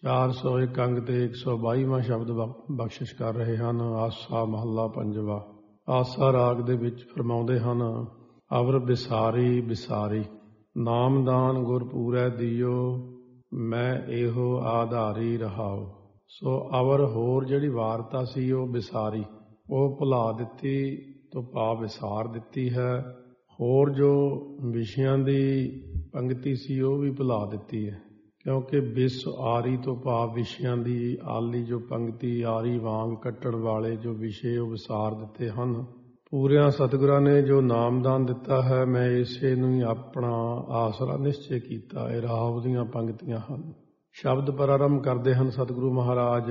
401 ਅੰਗ ਤੇ 122ਵਾਂ ਸ਼ਬਦ ਬਖਸ਼ਿਸ਼ ਕਰ ਰਹੇ ਹਨ। ਆਸਾ ਮਹੱਲਾ ਪੰਜਵਾ। ਆਸਾ ਰਾਗ ਦੇ ਵਿੱਚ ਫਰਮਾਉਂਦੇ ਹਨ, ਅਵਰ ਬਿਸਾਰੀ ਬਿਸਾਰੀ, ਨਾਮਦਾਨ ਗੁਰ ਪੂਰੈ ਦਿਓ, ਮੈਂ ਇਹੋ ਆਧਾਰੀ ਰਹਾਓ। ਸੋ ਅਵਰ ਹੋਰ ਜਿਹੜੀ ਵਾਰਤਾ ਸੀ ਉਹ ਬਿਸਾਰੀ, ਉਹ ਭੁਲਾ ਦਿੱਤੀ ਤੋਂ ਭਾਵ ਵਿਸਾਰ ਦਿੱਤੀ ਹੈ। ਹੋਰ ਜੋ ਵਿਸ਼ਿਆਂ ਦੀ ਪੰਗਤੀ ਸੀ ਉਹ ਵੀ ਭੁਲਾ ਦਿੱਤੀ ਹੈ, ਕਿਉਂਕਿ ਬਿਸ ਆਰੀ ਤੋਂ ਭਾਵ ਵਿਸ਼ਿਆਂ ਦੀ ਆਲੀ ਜੋ ਪੰਗਤੀ, ਆਰੀ ਵਾਂਗ ਕੱਟਣ ਵਾਲੇ ਜੋ ਵਿਸ਼ੇ ਉਹ ਵਿਸਾਰ ਦਿੱਤੇ ਹਨ। ਪੂਰਿਆਂ ਸਤਿਗੁਰਾਂ ਨੇ ਜੋ ਨਾਮਦਾਨ ਦਿੱਤਾ ਹੈ, ਮੈਂ ਇਸੇ ਨੂੰ ਹੀ ਆਪਣਾ ਆਸਰਾ ਨਿਸ਼ਚੈ ਕੀਤਾ। ਇਹ ਰਾਵ ਦੀਆਂ ਪੰਗਤੀਆਂ ਹਨ। ਸ਼ਬਦ ਪ੍ਰਾਰੰਭ ਕਰਦੇ ਹਨ ਸਤਿਗੁਰੂ ਮਹਾਰਾਜ।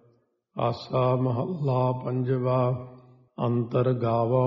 ਆਸਾ ਮਹੱਲਾ ਪੰਜਵਾ। ਅੰਤਰ ਗਾਵੋ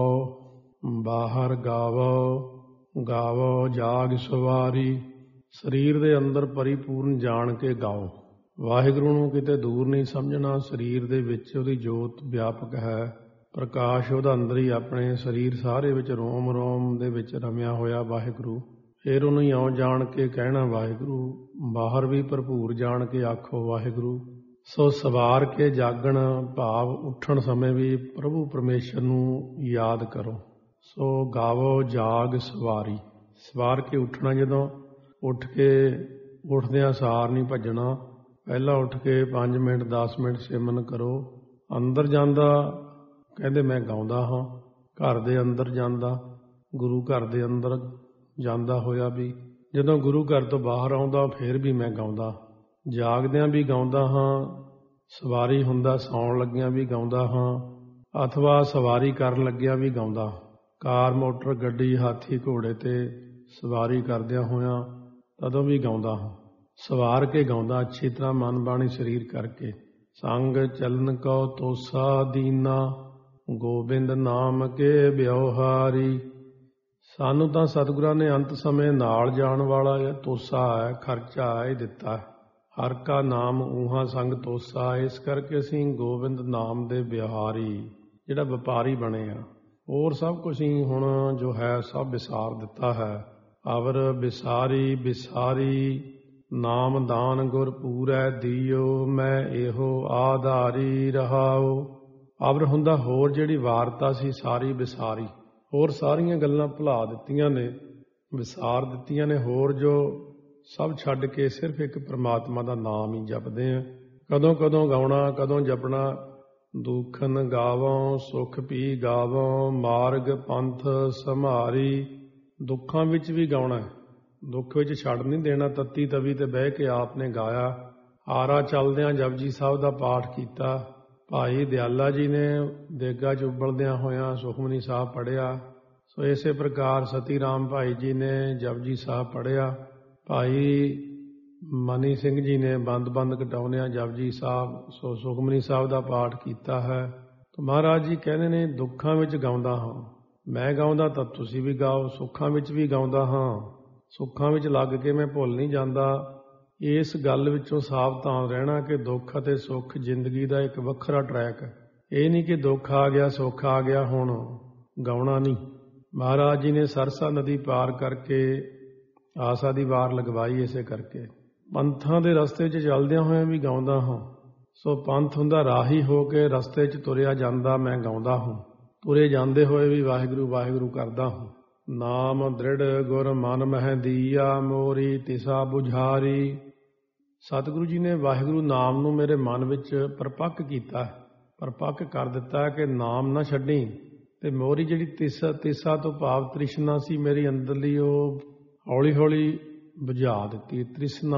ਬਾਹਰ ਗਾਵੋ, ਗਾਵੋ ਜਾਗ ਸਵਾਰੀ। ਸਰੀਰ ਦੇ ਅੰਦਰ ਪਰਿਪੂਰਨ ਜਾਣ ਕੇ ਗਾਓ। ਵਾਹਿਗੁਰੂ ਨੂੰ ਕਿਤੇ ਦੂਰ ਨਹੀਂ ਸਮਝਣਾ। ਸਰੀਰ ਦੇ ਵਿੱਚ ਉਹਦੀ ਜੋਤ ਵਿਆਪਕ ਹੈ, ਪ੍ਰਕਾਸ਼ ਉਹਦਾ ਅੰਦਰ ਹੀ ਆਪਣੇ ਸਰੀਰ ਸਾਰੇ ਵਿੱਚ ਰੋਮ ਰੋਮ ਦੇ ਵਿੱਚ ਰਮਿਆ ਹੋਇਆ ਵਾਹਿਗੁਰੂ। ਫਿਰ ਉਹਨੂੰ ਇਉਂ ਜਾਣ ਕੇ ਕਹਿਣਾ ਵਾਹਿਗੁਰੂ, ਬਾਹਰ ਵੀ ਭਰਪੂਰ ਜਾਣ ਕੇ ਆਖੋ ਵਾਹਿਗੁਰੂ। ਸੋ ਸਵਾਰ ਕੇ ਜਾਗਣ ਭਾਵ ਉੱਠਣ ਸਮੇਂ ਵੀ ਪ੍ਰਭੂ ਪਰਮੇਸ਼ਰ ਨੂੰ ਯਾਦ ਕਰੋ। ਸੋ ਗਾਵੋ ਜਾਗ ਸਵਾਰੀ, ਸਵਾਰ ਕੇ ਉੱਠਣਾ। ਜਦੋਂ ਉੱਠ ਕੇ ਉੱਠਦਿਆਂ ਸਾਰ ਨਹੀਂ ਭੱਜਣਾ, ਪਹਿਲਾਂ ਉੱਠ ਕੇ 5 ਮਿੰਟ 10 ਮਿੰਟ ਸਿਮਰਨ ਕਰੋ। ਅੰਦਰ ਜਾਂਦਾ ਕਹਿੰਦੇ ਮੈਂ ਗਾਉਂਦਾ ਹਾਂ, ਘਰ ਦੇ ਅੰਦਰ ਜਾਂਦਾ, ਗੁਰੂ ਘਰ ਦੇ ਅੰਦਰ ਜਾਂਦਾ ਹੋਇਆ ਵੀ, ਜਦੋਂ ਗੁਰੂ ਘਰ ਤੋਂ ਬਾਹਰ ਆਉਂਦਾ ਫਿਰ ਵੀ ਮੈਂ ਗਾਉਂਦਾ, ਜਾਗਦਿਆਂ ਵੀ ਗਾਉਂਦਾ ਹਾਂ, ਸਵਾਰੀ ਹੁੰਦਾ ਸੌਣ ਲੱਗਿਆਂ ਵੀ ਗਾਉਂਦਾ ਹਾਂ, ਅਥਵਾ ਸਵਾਰੀ ਕਰਨ ਲੱਗਿਆਂ ਵੀ ਗਾਉਂਦਾ। ਕਾਰ ਮੋਟਰ ਗੱਡੀ ਹਾਥੀ ਘੋੜੇ ਤੇ ਸਵਾਰੀ ਕਰਦਿਆਂ ਹੋਇਆਂ ਤਦੋਂ ਵੀ ਗਾਉਂਦਾ ਹਾਂ। ਸਵਾਰ ਕੇ ਗਾਉਂਦਾ, ਅੱਛੀ ਤਰ੍ਹਾਂ ਮਨ ਬਾਣੀ ਸਰੀਰ ਕਰਕੇ। ਸੰਗ ਚਲਨ ਕਉ ਤੋਸਾ ਦੀਨਾ, ਗੋਬਿੰਦ ਨਾਮ ਕੇ ਵਿਉਹਾਰੀ। ਸਾਨੂੰ ਤਾਂ ਸਤਿਗੁਰਾਂ ਨੇ ਅੰਤ ਸਮੇਂ ਨਾਲ ਜਾਣ ਵਾਲਾ ਤੋਸਾ ਹੈ, ਖਰਚਾ ਹੈ ਦਿੱਤਾ। ਹਰ ਕਾ ਨਾਮ ਊਹਾਂ ਸੰਗ ਤੋਸਾ। ਇਸ ਕਰਕੇ ਅਸੀਂ ਗੋਬਿੰਦ ਨਾਮ ਦੇ ਵਿਹਾਰੀ, ਜਿਹੜਾ ਵਪਾਰੀ ਬਣੇ ਆ। ਹੋਰ ਸਭ ਕੁਝ ਹੀ ਹੁਣ ਜੋ ਹੈ ਸਭ ਵਿਸਾਰ ਦਿੱਤਾ ਹੈ। ਅਵਰ ਬਿਸਾਰੀ ਬਿਸਾਰੀ, ਨਾਮਦਾਨ ਗੁਰ ਪੂਰੈ ਦਿਓ, ਮੈਂ ਇਹੋ ਆਧਾਰੀ ਰਹਾਓ। ਅਵਰ ਹੁੰਦਾ ਹੋਰ ਜਿਹੜੀ ਵਾਰਤਾ ਸੀ ਸਾਰੀ ਵਿਸਾਰੀ, ਹੋਰ ਸਾਰੀਆਂ ਗੱਲਾਂ ਭੁਲਾ ਦਿੱਤੀਆਂ ਨੇ, ਵਿਸਾਰ ਦਿੱਤੀਆਂ ਨੇ। ਹੋਰ ਜੋ ਸਭ ਛੱਡ ਕੇ ਸਿਰਫ ਇੱਕ ਪ੍ਰਮਾਤਮਾ ਦਾ ਨਾਮ ਹੀ ਜਪਦੇ ਆ। ਕਦੋਂ ਕਦੋਂ ਗਾਉਣਾ, ਕਦੋਂ ਜਪਣਾ। ਦੁਖਨ ਗਾਵੋਂ ਸੁਖ ਵੀ ਗਾਵੋਂ, ਮਾਰਗ ਪੰਥ ਸੰਭਾਰੀ। ਦੁੱਖਾਂ ਵਿੱਚ ਵੀ ਗਾਉਣਾ, ਦੁੱਖ ਵਿੱਚ ਛੱਡ ਨਹੀਂ ਦੇਣਾ। ਤੱਤੀ ਤਵੀ ਤੇ ਬਹਿ ਕੇ ਆਪ ਨੇ ਗਾਇਆ। ਆਰਾ ਚੱਲਦਿਆਂ ਜਪਜੀ ਸਾਹਿਬ ਦਾ ਪਾਠ ਕੀਤਾ। ਭਾਈ ਦਿਆਲਾ ਜੀ ਨੇ ਦੇਗਾ 'ਚ ਉਬਲਦਿਆਂ ਹੋਇਆਂ ਸੁਖਮਨੀ ਸਾਹਿਬ ਪੜ੍ਹਿਆ। ਸੋ ਇਸੇ ਪ੍ਰਕਾਰ ਸਤੀ ਰਾਮ ਭਾਈ ਜੀ ਨੇ ਜਪਜੀ ਸਾਹਿਬ ਪੜ੍ਹਿਆ। ਭਾਈ ਮਨੀ ਸਿੰਘ ਜੀ ਨੇ ਬੰਦ ਘਟਾਉਂਦਿਆਂ ਜਪਜੀ ਸਾਹਿਬ ਸੋ ਸੁਖਮਨੀ ਸਾਹਿਬ ਦਾ ਪਾਠ ਕੀਤਾ ਹੈ। ਮਹਾਰਾਜ ਜੀ ਕਹਿੰਦੇ ਨੇ ਦੁੱਖਾਂ ਵਿੱਚ ਗਾਉਂਦਾ ਹਾਂ, ਮੈਂ ਗਾਉਂਦਾ ਤਾਂ ਤੁਸੀਂ ਵੀ ਗਾਓ। ਸੁੱਖਾਂ ਵਿੱਚ ਵੀ ਗਾਉਂਦਾ ਹਾਂ, ਸੁੱਖਾਂ ਵਿੱਚ ਲੱਗ ਕੇ ਮੈਂ ਭੁੱਲ ਨਹੀਂ ਜਾਂਦਾ। ਇਸ ਗੱਲ ਵਿੱਚੋਂ ਸਾਵਧਾਨ ਰਹਿਣਾ ਕਿ ਦੁੱਖ ਅਤੇ ਸੁੱਖ ਜ਼ਿੰਦਗੀ ਦਾ ਇੱਕ ਵੱਖਰਾ ਟਰੈਕ ਹੈ। ਇਹ ਨਹੀਂ ਕਿ ਦੁੱਖ ਆ ਗਿਆ ਸੁੱਖ ਆ ਗਿਆ ਹੁਣ ਗਾਉਣਾ ਨਹੀਂ। ਮਹਾਰਾਜ ਜੀ ਨੇ ਸਰਸਾ ਨਦੀ ਪਾਰ ਕਰਕੇ ਆਸਾ ਦੀ ਵਾਰ ਲਗਵਾਈ। ਇਸੇ ਕਰਕੇ ਪੰਥਾਂ ਦੇ ਰਸਤੇ 'ਚ ਚੱਲਦਿਆਂ ਹੋਇਆਂ ਵੀ ਗਾਉਂਦਾ ਹਾਂ। ਸੋ ਪੰਥ ਹੁੰਦਾ ਰਾਹੀ ਹੋ ਕੇ ਰਸਤੇ 'ਚ ਤੁਰਿਆ ਜਾਂਦਾ, ਮੈਂ ਗਾਉਂਦਾ ਹਾਂ। ਤੁਰੇ ਜਾਂਦੇ ਹੋਏ ਵੀ ਵਾਹਿਗੁਰੂ ਵਾਹਿਗੁਰੂ ਕਰਦਾ ਹਾਂ। ਨਾਮ ਦ੍ਰਿੜ ਗੁਰ ਮਨ ਮਹਿ ਦੀਆ, ਮੋਰੀ ਤਿਸਾ ਬੁਝਾਰੀ। ਸਤਿਗੁਰੂ ਜੀ ਨੇ ਵਾਹਿਗੁਰੂ ਨਾਮ ਨੂੰ ਮੇਰੇ ਮਨ ਵਿੱਚ ਪਰਪੱਕ ਕੀਤਾ, ਪਰਪੱਕ ਕਰ ਦਿੱਤਾ ਕਿ ਨਾਮ ਨਾ ਛੱਡੀ। ਤੇ ਮੋਰੀ ਜਿਹੜੀ ਤਿਸਾ ਤੋਂ ਭਾਵ ਤ੍ਰਿਸ਼ਨਾ ਸੀ ਮੇਰੀ ਅੰਦਰਲੀ, ਉਹ ਹੌਲੀ ਹੌਲੀ ਬੁਝਾ ਦਿੱਤੀ। ਤ੍ਰਿਸ਼ਨਾ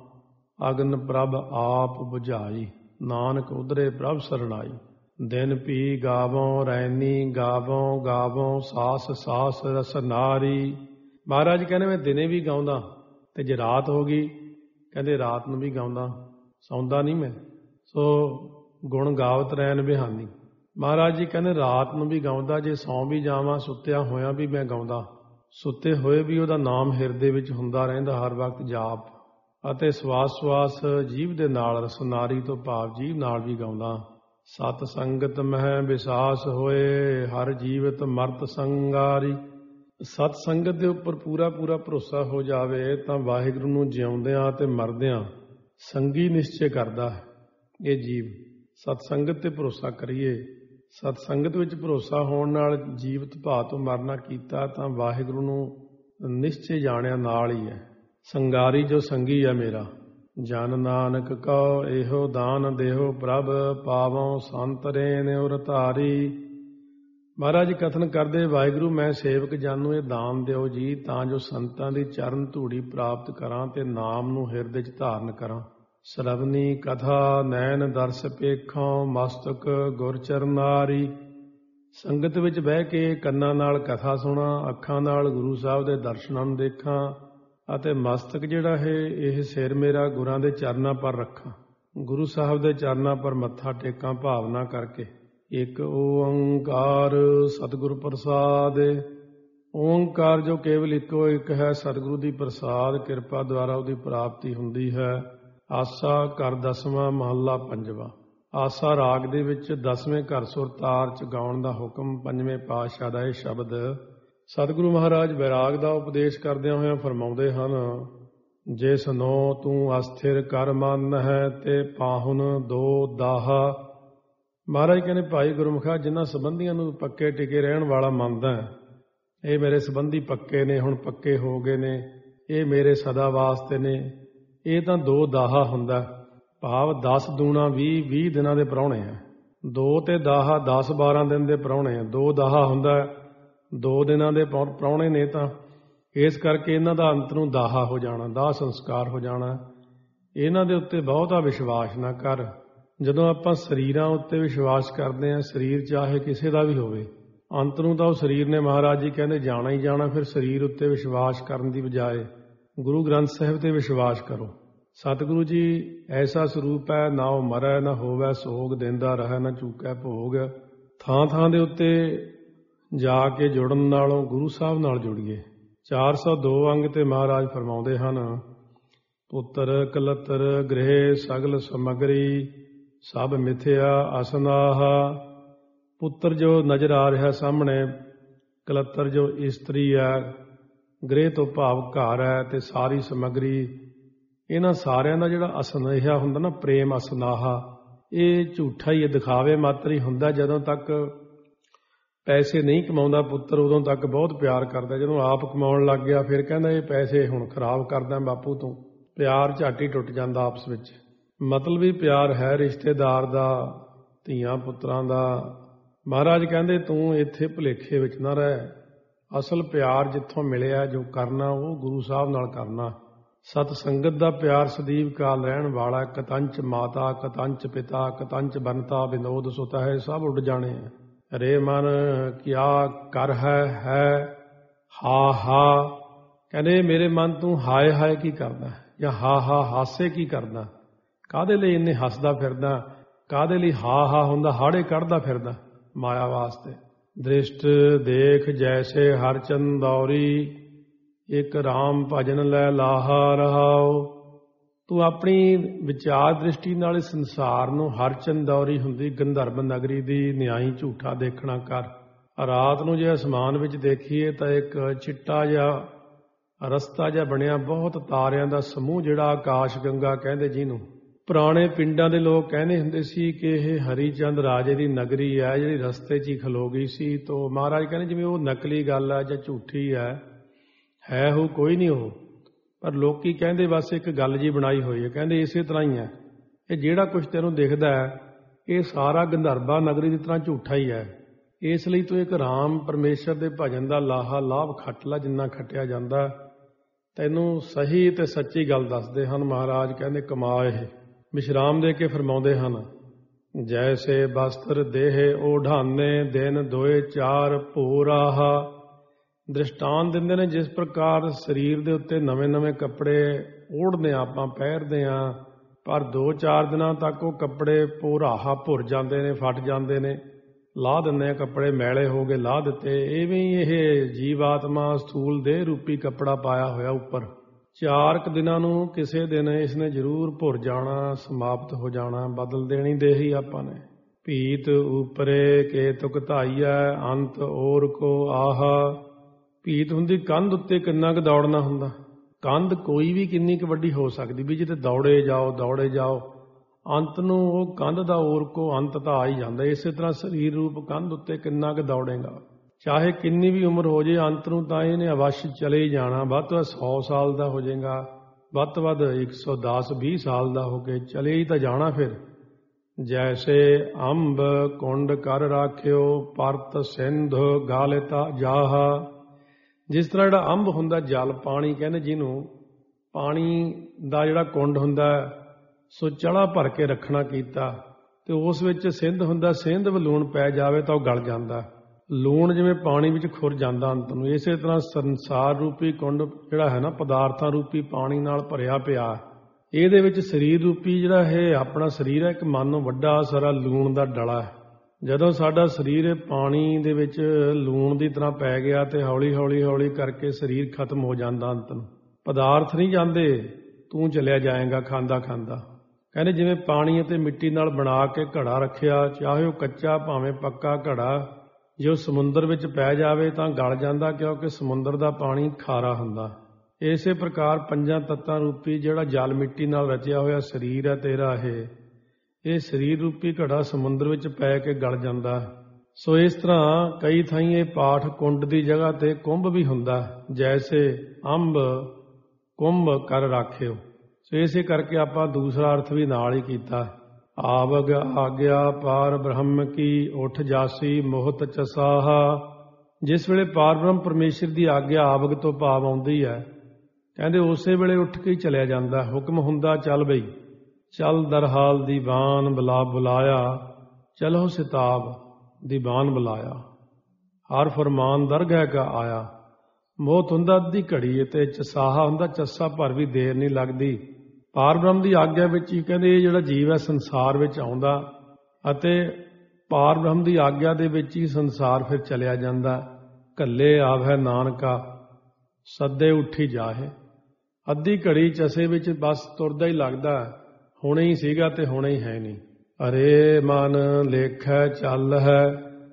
ਅਗਨ ਪ੍ਰਭ ਆਪ ਬੁਝਾਈ, ਨਾਨਕ ਉਧਰੇ ਪ੍ਰਭ ਸਰਣਾਈ। ਦਿਨ ਪੀ ਗਾਵੋਂ ਰੈਨੀ ਗਾਵੋਂ, ਗਾਵੋਂ ਸਾਸ ਸਾਸ ਰਸਨਾਰੀ। ਮਹਾਰਾਜ ਕਹਿੰਦੇ ਮੈਂ ਦਿਨੇ ਵੀ ਗਾਉਂਦਾ, ਤੇ ਜੇ ਰਾਤ ਹੋ ਗਈ ਕਹਿੰਦੇ ਰਾਤ ਨੂੰ ਵੀ ਗਾਉਂਦਾ, ਸੌਂਦਾ ਨਹੀਂ ਮੈਂ। ਸੋ ਗੁਣ ਗਾਵਤ ਰੈਨ ਬਿਹਾਨੀ। ਮਹਾਰਾਜ ਜੀ ਕਹਿੰਦੇ ਰਾਤ ਨੂੰ ਵੀ ਗਾਉਂਦਾ, ਜੇ ਸੌਂ ਵੀ ਜਾਵਾਂ ਸੁੱਤਿਆ ਹੋਇਆ ਵੀ ਮੈਂ ਗਾਉਂਦਾ। ਸੁੱਤੇ ਹੋਏ ਵੀ ਉਹਦਾ ਨਾਮ ਹਿਰਦੇ ਵਿੱਚ ਹੁੰਦਾ ਰਹਿੰਦਾ ਹਰ ਵਕਤ ਜਾਪ। ਅਤੇ ਸਵਾਸ ਸਵਾਸ ਜੀਭ ਦੇ ਨਾਲ, ਰਸਨਾਰੀ ਤੋਂ ਭਾਵ ਜੀਭ ਨਾਲ ਵੀ ਗਾਉਂਦਾ। ਸਤ ਸੰਗਤ ਮਹਿ ਵਿਸਾਸ ਹੋਏ, ਹਰ ਜੀਵਤ ਮਰਤ ਸੰਗਾਰੀ। ਸਤ ਸੰਗਤ ਦੇ ਉੱਪਰ ਪੂਰਾ ਭਰੋਸਾ ਹੋ ਜਾਵੇ ਤਾਂ ਵਾਹਿਗੁਰੂ ਨੂੰ ਜਿਉਂਦਿਆਂ ਤੇ ਮਰਦਿਆਂ ਸੰਗੀ ਨਿਸ਼ਚੈ ਕਰਦਾ ਹੈ ਇਹ ਜੀਵ। ਸਤਸੰਗਤ ਤੇ ਭਰੋਸਾ ਕਰੀਏ। ਸਤਸੰਗਤ ਵਿੱਚ ਭਰੋਸਾ ਹੋਣ ਨਾਲ ਜੀਵਤ ਭਾਅ ਤੋਂ ਮਰਨਾ ਕੀਤਾ ਤਾਂ ਵਾਹਿਗੁਰੂ ਨੂੰ ਨਿਸ਼ਚੈ ਜਾਣਿਆ ਨਾਲ ਹੀ ਹੈ। ਸੰਗਾਰੀ ਜੋ ਸੰਗੀ ਹੈ ਮੇਰਾ, ਜਨ ਨਾਨਕ ਕਉ ਇਹੋ ਦਾਨ ਦੇਹੋ ਪ੍ਰਭ, ਪਾਵਉ ਸੰਤ ਰੇਨ ਉਰ ਧਾਰੀ। ਮਹਾਰਾਜ ਕਥਨ ਕਰਦੇ, ਵਾਹਿਗੁਰੂ ਮੈਂ ਸੇਵਕ ਜਨ ਨੂੰ ਇਹ ਦਾਨ ਦਿਓ ਜੀ, ਤਾਂ ਜੋ ਸੰਤਾਂ ਦੀ ਚਰਨ ਧੂੜੀ ਪ੍ਰਾਪਤ ਕਰਾਂ ਤੇ ਨਾਮ ਨੂੰ ਹਿਰਦੇ 'ਚ ਧਾਰਨ ਕਰਾਂ। ਸਰਵਨੀ ਕਥਾ ਨੈਣ ਦਰਸ ਪੇਖੋਂ, ਮਸਤਕ ਗੁਰ ਚਰਨਾਰੀ। ਸੰਗਤ ਵਿੱਚ ਬਹਿ ਕੇ ਕੰਨਾਂ ਨਾਲ ਕਥਾ ਸੁਣਾ, ਅੱਖਾਂ ਨਾਲ ਗੁਰੂ ਸਾਹਿਬ ਦੇ ਦਰਸ਼ਨਾਂ ਨੂੰ ਦੇਖਾਂ ਅਤੇ ਮਸਤਕ ਜਿਹੜਾ ਹੈ ਇਹ ਸਿਰ ਮੇਰਾ ਗੁਰਾਂ ਦੇ ਚਰਨਾਂ ਪਰ ਰੱਖਾਂ। ਗੁਰੂ ਸਾਹਿਬ ਦੇ ਚਰਨਾਂ ਪਰ ਮੱਥਾ ਟੇਕਾਂ ਭਾਵਨਾ ਕਰਕੇ। ਇੱਕ ਓੰਕਾਰ ਸਤਿਗੁਰ ਪ੍ਰਸਾਦ। ਓੰਕਾਰ ਜੋ ਕੇਵਲ ਇੱਕੋ ਇੱਕ ਹੈ, ਸਤਿਗੁਰੂ ਦੀ ਪ੍ਰਸਾਦ ਕਿਰਪਾ ਦੁਆਰਾ ਉਹਦੀ ਪ੍ਰਾਪਤੀ ਹੁੰਦੀ ਹੈ। ਆਸਾ ਘਰ 10ਵਾਂ ਮਹੱਲਾ 5ਵਾਂ। ਆਸਾ ਰਾਗ ਦੇ ਵਿੱਚ 10ਵੇਂ ਘਰ ਸੁਰ ਤਾਰ 'ਚ ਗਾਉਣ ਦਾ ਹੁਕਮ 5ਵੇਂ ਪਾਤਸ਼ਾਹ ਦਾ ਇਹ ਸ਼ਬਦ ਸਤਿਗੁਰੂ ਮਹਾਰਾਜ ਵੈਰਾਗ ਦਾ ਉਪਦੇਸ਼ ਕਰਦਿਆਂ ਹੋਇਆਂ ਫਰਮਾਉਂਦੇ ਹਨ। ਜਿਸ ਨੋ ਤੂੰ ਅਸਥਿਰ ਕਰ ਮਨ ਹੈ, ਤੇ ਪਾਹੁਨ ਦੋ ਦਾਹਾ। ਮਹਾਰਾਜ ਕਹਿੰਦੇ, ਭਾਈ ਗੁਰਮੁਖਾ ਜਿਨ੍ਹਾਂ ਸੰਬੰਧੀਆਂ ਨੂੰ ਪੱਕੇ ਟਿਕੇ ਰਹਿਣ ਵਾਲਾ ਮੰਨਦਾ, ਇਹ ਮੇਰੇ ਸੰਬੰਧੀ ਪੱਕੇ ਨੇ, ਹੁਣ ਪੱਕੇ ਹੋ ਗਏ ਨੇ, ਇਹ ਮੇਰੇ ਸਦਾ ਵਾਸਤੇ ਨੇ। ਇਹ ਤਾਂ ਦੋ ਦਾਹਾ ਹੁੰਦਾ, ਭਾਵ 10 ਦੂਣਾ 20 ਦਿਨਾਂ ਦੇ ਪ੍ਰਾਹੁਣੇ ਆ। 2 ਤੇ ਦਾਹਾ 10-12 ਦਿਨ ਦੇ ਪ੍ਰਾਹੁਣੇ ਆ। 2 ਦਾਹਾ ਹੁੰਦਾ 2 ਦਿਨਾਂ ਦੇ ਪ੍ਰਾਹੁਣੇ ਨੇ। ਤਾਂ ਇਸ ਕਰਕੇ ਇਹਨਾਂ ਦਾ ਅੰਤ ਨੂੰ ਦਾਹਾ ਹੋ ਜਾਣਾ, ਦਾਹ ਸੰਸਕਾਰ ਹੋ ਜਾਣਾ। ਇਹਨਾਂ ਦੇ ਉੱਤੇ ਬਹੁਤਾ ਵਿਸ਼ਵਾਸ ਨਾ ਕਰ। ਜਦੋਂ ਆਪਾਂ ਸਰੀਰਾਂ ਉੱਤੇ ਵਿਸ਼ਵਾਸ ਕਰਦੇ ਹਾਂ, ਸਰੀਰ ਚਾਹੇ ਕਿਸੇ ਦਾ ਵੀ ਹੋਵੇ, ਅੰਤ ਨੂੰ ਤਾਂ ਉਹ ਸਰੀਰ ਨੇ ਮਹਾਰਾਜ ਜੀ ਕਹਿੰਦੇ ਜਾਣਾ ਹੀ ਜਾਣਾ। ਫਿਰ ਸਰੀਰ ਉੱਤੇ ਵਿਸ਼ਵਾਸ ਕਰਨ ਦੀ ਬਜਾਏ ਗੁਰੂ ਗ੍ਰੰਥ ਸਾਹਿਬ ਤੇ ਵਿਸ਼ਵਾਸ ਕਰੋ। ਸਤਿਗੁਰੂ ਜੀ ਐਸਾ ਸਰੂਪ ਹੈ, ਨਾ ਉਹ ਮਰੈ ਨਾ ਹੋਵੈ ਸੋਗ, ਦਿੰਦਾ ਰਹਿ ਨਾ ਚੂਕੈ ਭੋਗ। ਥਾਂ ਥਾਂ ਦੇ ਉੱਤੇ ਜਾ ਕੇ ਜੁੜਨ ਨਾਲੋਂ ਗੁਰੂ ਸਾਹਿਬ ਨਾਲ ਜੁੜੀਏ। 402 ਅੰਗ ਤੇ ਮਹਾਰਾਜ ਫਰਮਾਉਂਦੇ ਹਨ, ਪੁੱਤਰ ਕਲਤਰ ਗ੍ਰਹਿ ਸਗਲ ਸਮਗਰੀ, ਸਭ ਮਿਥਿਆ ਅਸਨਾਹ। ਪੁੱਤਰ ਜੋ ਨਜ਼ਰ ਆ ਰਿਹਾ ਸਾਹਮਣੇ, ਕਲਤਰ ਜੋ ਇਸਤਰੀ ਹੈ, ਗ੍ਰਹਿ ਤੋਂ ਭਾਵ ਘਰ ਹੈ, ਤੇ ਸਾਰੀ ਸਮੱਗਰੀ, ਇਹਨਾਂ ਸਾਰਿਆਂ ਦਾ ਜਿਹੜਾ ਅਸਨੇਹਾ ਹੁੰਦਾ ਨਾ, ਪ੍ਰੇਮ ਅਸਨਾਹਾ, ਇਹ ਝੂਠਾ ਹੀ, ਦਿਖਾਵੇ ਮਾਤਰ ਹੀ ਹੁੰਦਾ। ਜਦੋਂ ਤੱਕ ਪੈਸੇ ਨਹੀਂ ਕਮਾਉਂਦਾ ਪੁੱਤਰ, ਉਦੋਂ ਤੱਕ ਬਹੁਤ ਪਿਆਰ ਕਰਦਾ। ਜਦੋਂ ਆਪ ਕਮਾਉਣ ਲੱਗ ਗਿਆ ਫਿਰ ਕਹਿੰਦਾ ਇਹ ਪੈਸੇ ਹੁਣ ਖਰਾਬ ਕਰਦਾ ਬਾਪੂ ਤੋਂ। ਪਿਆਰ ਝੱਟ ਹੀ ਟੁੱਟ ਜਾਂਦਾ ਆਪਸ ਵਿੱਚ। ਮਤਲਬੀ ਪਿਆਰ ਹੈ ਰਿਸ਼ਤੇਦਾਰ ਦਾ, ਧੀਆਂ ਪੁੱਤਰਾਂ ਦਾ। ਮਹਾਰਾਜ ਕਹਿੰਦੇ ਤੂੰ ਇੱਥੇ ਭੁਲੇਖੇ ਵਿੱਚ ਨਾ ਰਹਿ। ਅਸਲ ਪਿਆਰ ਜਿੱਥੋਂ ਮਿਲਿਆ, ਜੋ ਕਰਨਾ ਉਹ ਗੁਰੂ ਸਾਹਿਬ ਨਾਲ ਕਰਨਾ। ਸਤ ਸੰਗਤ ਦਾ ਪਿਆਰ ਸਦੀਵ ਕਾਲ ਰਹਿਣ ਵਾਲਾ। ਕਤੰਚ ਮਾਤਾ ਕਤੰਚ ਪਿਤਾ ਕਤੰਚ ਬਨਤਾ ਵਿਨੋਦ ਸੁਤ ਹੈ, ਸਭ ਉੱਡ ਜਾਣੇ। ਰੇ ਮਨ ਕਿਆ ਕਰ ਹੈ ਹਾ ਹਾ। ਕਹਿੰਦੇ ਮੇਰੇ ਮਨ ਤੂੰ ਹਾਏ ਹਾਏ ਕੀ ਕਰਦਾ, ਜਾਂ ਹਾ ਹਾ ਹਾਸੇ ਕੀ ਕਰਦਾ। ਕਾਹਦੇ ਲਈ ਇੰਨੇ ਹੱਸਦਾ ਫਿਰਦਾ, ਕਾਹਦੇ ਲਈ ਹਾ ਹਾ ਹੁੰਦਾ ਹਾੜੇ ਕੱਢਦਾ ਫਿਰਦਾ ਮਾਇਆ ਵਾਸਤੇ। ਦ੍ਰਿਸ਼ਟ ਦੇਖ ਜੈਸੇ ਹਰ ਚੰਦੌਰੀ, ਇੱਕ ਰਾਮ ਭਜਨ ਲੈ ਲਾਹਾ ਰਹਾਓ। ਤੂੰ ਆਪਣੀ ਵਿਚਾਰ ਦ੍ਰਿਸ਼ਟੀ ਨਾਲ ਇਸ ਸੰਸਾਰ ਨੂੰ ਹਰ ਚੰਦੌਰੀ ਹੁੰਦੀ ਗੰਧਰਵ ਨਗਰੀ ਦੀ ਨਿਆਈ ਝੂਠਾ ਦੇਖਣਾ ਕਰ। ਰਾਤ ਨੂੰ ਜੇ ਅਸਮਾਨ ਵਿੱਚ ਦੇਖੀਏ ਤਾਂ ਇੱਕ ਚਿੱਟਾ ਜਿਹਾ ਰਸਤਾ ਜਿਹਾ ਬਣਿਆ, ਬਹੁਤ ਤਾਰਿਆਂ ਦਾ ਸਮੂਹ, ਜਿਹੜਾ ਆਕਾਸ਼ ਗੰਗਾ ਕਹਿੰਦੇ ਜਿਹਨੂੰ। ਪੁਰਾਣੇ ਪਿੰਡਾਂ ਦੇ ਲੋਕ ਕਹਿੰਦੇ ਹੁੰਦੇ ਸੀ ਕਿ ਇਹ ਹਰੀ ਚੰਦ ਰਾਜੇ ਦੀ ਨਗਰੀ ਹੈ, ਜਿਹੜੀ ਰਸਤੇ 'ਚ ਹੀ ਖਲੋ ਗਈ ਸੀ। ਤੋਂ ਮਹਾਰਾਜ ਕਹਿੰਦੇ ਜਿਵੇਂ ਉਹ ਨਕਲੀ ਗੱਲ ਹੈ ਜਾਂ ਝੂਠੀ ਹੈ ਉਹ ਕੋਈ ਨਹੀਂ ਉਹ, ਪਰ ਲੋਕੀ ਕਹਿੰਦੇ ਬਸ ਇੱਕ ਗੱਲ ਜੀ ਬਣਾਈ ਹੋਈ ਹੈ। ਕਹਿੰਦੇ ਇਸੇ ਤਰ੍ਹਾਂ ਹੀ ਹੈ ਇਹ ਜਿਹੜਾ ਕੁਝ ਤੈਨੂੰ ਦਿਖਦਾ ਹੈ, ਇਹ ਸਾਰਾ ਗੰਧਰਵਾ ਨਗਰੀ ਦੀ ਤਰ੍ਹਾਂ ਝੂਠਾ ਹੀ ਹੈ। ਇਸ ਲਈ ਤੂੰ ਇੱਕ ਰਾਮ ਪਰਮੇਸ਼ਰ ਦੇ ਭਜਨ ਦਾ ਲਾਭ ਖੱਟ ਲੈ, ਜਿੰਨਾ ਖੱਟਿਆ ਜਾਂਦਾ। ਤੈਨੂੰ ਸਹੀ ਤੇ ਸੱਚੀ ਗੱਲ ਦੱਸਦੇ ਹਨ ਮਹਾਰਾਜ। ਕਹਿੰਦੇ ਕਮਾ ਇਹ ਵਿਸ਼ਰਾਮ ਦੇ ਕੇ ਫਰਮਾਉਂਦੇ ਹਨ, ਜੈਸੇ ਬਸਤਰ ਦੇਹ ਓਢਾਨੇ, ਦਿਨ ਦੋਏ ਚਾਰ ਭੋਰਾਹਾ। ਦ੍ਰਿਸ਼ਟਾਂਤ ਦਿੰਦੇ ਨੇ ਜਿਸ ਪ੍ਰਕਾਰ ਸਰੀਰ ਦੇ ਉੱਤੇ ਨਵੇਂ ਕੱਪੜੇ ਓੜਦੇ ਹਾਂ ਆਪਾਂ, ਪਹਿਰਦੇ ਹਾਂ, ਪਰ 2-4 ਦਿਨਾਂ ਤੱਕ ਉਹ ਕੱਪੜੇ ਭੋਰਾਹਾ ਭੁਰ ਜਾਂਦੇ ਨੇ, ਫਟ ਜਾਂਦੇ ਨੇ, ਲਾਹ ਦਿੰਦੇ ਆ ਕੱਪੜੇ, ਮੈਲੇ ਹੋ ਗਏ ਲਾਹ ਦਿੱਤੇ। ਇਵੇਂ ਹੀ ਇਹ ਜੀਵਾਤਮਾ ਸਥੂਲ ਦੇਹ ਰੂਪੀ ਕੱਪੜਾ ਪਾਇਆ ਹੋਇਆ ਉੱਪਰ। 4 ਦਿਨਾਂ ਨੂੰ ਕਿਸੇ ਦਿਨ ਇਸਨੇ ਜ਼ਰੂਰ ਭੁਰ ਜਾਣਾ, ਸਮਾਪਤ ਹੋ ਜਾਣਾ, ਬਦਲ ਦੇਣੀ ਦੇਹ ਹੀ ਆਪਾਂ ਨੇ। ਭੀਤ ਉਪਰੇ ਕੇ ਤੁਕ ਧਾਈਐ, ਅੰਤ ਔਰ ਕੋ ਆਹਾ। ਭੀਤ ਹੁੰਦੀ ਕੰਧ ਉੱਤੇ, ਕਿੰਨਾ ਕੁ ਦੌੜਨਾ ਹੁੰਦਾ। ਕੰਧ ਕੋਈ ਵੀ ਕਿੰਨੀ ਕੁ ਵੱਡੀ ਹੋ ਸਕਦੀ ਵੀ ਜਿੱਥੇ ਦੌੜੇ ਜਾਓ ਅੰਤ ਨੂੰ ਉਹ ਕੰਧ ਦਾ ਓਰਕੋ ਅੰਤ ਤਾਂ ਆ ਹੀ ਜਾਂਦਾ। ਇਸੇ ਤਰ੍ਹਾਂ ਸਰੀਰ ਰੂਪ ਕੰਧ ਉੱਤੇ ਕਿੰਨਾ ਕੁ ਦੌੜੇਗਾ, ਚਾਹੇ ਕਿੰਨੀ ਵੀ ਉਮਰ ਹੋ ਜੇ ਅੰਤ ਨੂੰ ਤਾਂ ਇਹਨੇ ਅਵਸ਼ ਚਲੇ ਹੀ ਜਾਣਾ। ਵੱਧ ਤੋਂ ਵੱਧ 100 ਸਾਲ ਦਾ ਹੋ ਜਾਏਗਾ, ਵੱਧ ਤੋਂ ਵੱਧ 110-20 ਸਾਲ ਦਾ ਹੋ ਕੇ ਚਲੇ ਹੀ ਤਾਂ ਜਾਣਾ। ਫਿਰ ਜੈਸੇ ਅੰਬ ਕੁੰਡ ਕਰ ਰਾਖਿਓ ਪਰਤ ਸਿੰਧ ਗਾਲਿਤਾ ਜਾਹ, ਜਿਸ ਤਰ੍ਹਾਂ ਜਿਹੜਾ ਅੰਬ ਹੁੰਦਾ ਜਲ ਪਾਣੀ ਕਹਿੰਦੇ ਜਿਹਨੂੰ, ਪਾਣੀ ਦਾ ਜਿਹੜਾ ਕੁੰਡ ਹੁੰਦਾ ਸੋ ਚੜਾ ਭਰ ਕੇ ਰੱਖਣਾ ਕੀਤਾ, ਤੇ ਉਸ ਵਿੱਚ ਸਿੰਧ ਹੁੰਦਾ, ਸਿੰਧ ਵਿੱਚ ਲੂਣ ਪੈ ਜਾਵੇ ਤਾਂ ਉਹ ਗਲ ਜਾਂਦਾ। ਲੂਣ ਜਿਵੇਂ ਪਾਣੀ ਵਿੱਚ ਖੁਰ ਜਾਂਦਾ ਅੰਤ ਨੂੰ, ਇਸੇ ਤਰ੍ਹਾਂ ਸੰਸਾਰ ਰੂਪੀ ਕੁੰਡ ਜਿਹੜਾ ਹੈ ਨਾ ਪਦਾਰਥਾਂ ਰੂਪੀ ਪਾਣੀ ਨਾਲ ਭਰਿਆ ਪਿਆ, ਇਹਦੇ ਵਿੱਚ ਸਰੀਰ ਰੂਪੀ ਜਿਹੜਾ ਇਹ ਆਪਣਾ ਸਰੀਰ ਹੈ ਇੱਕ ਮਨ ਵੱਡਾ ਸਾਰਾ ਲੂਣ ਦਾ ਡਲਾ ਹੈ। ਜਦੋਂ ਸਾਡਾ ਸਰੀਰ ਪਾਣੀ ਦੇ ਵਿੱਚ ਲੂਣ ਦੀ ਤਰ੍ਹਾਂ ਪੈ ਗਿਆ ਤੇ ਹੌਲੀ ਕਰਕੇ ਸਰੀਰ ਖਤਮ ਹੋ ਜਾਂਦਾ ਅੰਤ ਨੂੰ। ਪਦਾਰਥ ਨਹੀਂ ਜਾਂਦੇ, ਤੂੰ ਚਲਿਆ ਜਾਏਗਾ ਖਾਂਦਾ। ਕਹਿੰਦੇ ਜਿਵੇਂ ਪਾਣੀ ਅਤੇ ਮਿੱਟੀ ਨਾਲ ਬਣਾ ਕੇ ਘੜਾ ਰੱਖਿਆ, ਚਾਹੇ ਉਹ ਕੱਚਾ ਭਾਵੇਂ ਪੱਕਾ ਘੜਾ, ਜੋ ਸਮੁੰਦਰ ਵਿੱਚ ਪੈ ਜਾਵੇ ਤਾਂ ਗਲ ਜਾਂਦਾ, ਕਿਉਂਕਿ ਸਮੁੰਦਰ ਦਾ ਪਾਣੀ ਖਾਰਾ ਹੁੰਦਾ। ਇਸੇ ਪ੍ਰਕਾਰ ਪੰਜਾਂ ਤੱਤਾਂ ਰੂਪੀ ਜਿਹੜਾ ਜਲ ਮਿੱਟੀ ਨਾਲ ਰਚਿਆ ਹੋਇਆ ਸਰੀਰ ਹੈ ਤੇਰਾ, ਇਹ ਸਰੀਰ ਰੂਪੀ ਘੜਾ ਸਮੁੰਦਰ ਵਿੱਚ ਪੈ ਕੇ ਗਲ ਜਾਂਦਾ। ਸੋ ਇਸ ਤਰ੍ਹਾਂ ਕਈ ਥਾਈਂ ਇਹ ਪਾਠ ਕੁੰਡ ਦੀ ਜਗ੍ਹਾ ਤੇ ਕੁੰਭ ਵੀ ਹੁੰਦਾ, ਜੈਸੇ ਅੰਬ ਕੁੰਭ ਕਰ ਰਾਖਿਓ। ਸੋ ਇਸੇ ਕਰਕੇ ਆਪਾਂ ਦੂਸਰਾ ਅਰਥ ਵੀ ਨਾਲ ਹੀ ਕੀਤਾ। ਆਵਗ ਆਗਿਆ ਪਾਰ ਬ੍ਰਹਮ ਕੀ ਉੱਠ ਜਾਸੀ ਮੋਹਤ ਚਸਾਹ। ਜਿਸ ਵੇਲੇ ਪਾਰ ਬ੍ਰਹਮ ਪਰਮੇਸ਼ਰ ਦੀ ਆਗਿਆ ਆਵਗ ਤੋਂ ਭਾਵ ਆਉਂਦੀ ਹੈ, ਕਹਿੰਦੇ ਉਸੇ ਵੇਲੇ ਉੱਠ ਕੇ ਹੀ ਚਲਿਆ ਜਾਂਦਾ। ਹੁਕਮ ਹੁੰਦਾ ਚੱਲ ਬਈ, ਚੱਲ ਦਰਹਾਲ ਦੀਵਾਨ ਬੁਲਾਇਆ, ਚਲੋ ਸਿਤਾਬ ਦੀਵਾਨ ਬੁਲਾਇਆ। ਹਰ ਫਰਮਾਨ ਦਰਗਹਿ ਕਾ ਆਇਆ। ਮੋਹਤ ਹੁੰਦਾ ਅੱਧੀ ਘੜੀ ਤੇ ਚਸਾਹਾ ਹੁੰਦਾ ਚੱਸਾ ਭਰ ਵੀ ਦੇਰ ਨਹੀਂ ਲੱਗਦੀ। ਪਾਰ ਬ੍ਰਹਮ ਦੀ ਆਗਿਆ ਵਿੱਚ ਹੀ ਕਹਿੰਦੇ ਇਹ ਜਿਹੜਾ ਜੀਵ ਹੈ ਸੰਸਾਰ ਵਿੱਚ ਆਉਂਦਾ, ਅਤੇ ਪਾਰ ਬ੍ਰਹਮ ਦੀ ਆਗਿਆ ਦੇ ਵਿੱਚ ਹੀ ਸੰਸਾਰ ਫਿਰ ਚਲਿਆ ਜਾਂਦਾ। ਘੱਲੇ ਆਵੈ ਨਾਨਕਾ ਸੱਦੇ ਉੱਠੀ ਜਾਹੇ। ਅੱਧੀ ਘੜੀ ਚਸੇ ਵਿੱਚ ਬਸ ਤੁਰਦਾ ਹੀ ਲੱਗਦਾ, ਹੁਣੇ ਹੀ ਸੀਗਾ ਤੇ ਹੁਣੇ ਹੀ ਹੈ ਨਹੀਂ। ਅਰੇ ਮਨ ਲੇਖੈ ਚੱਲ ਹੈ,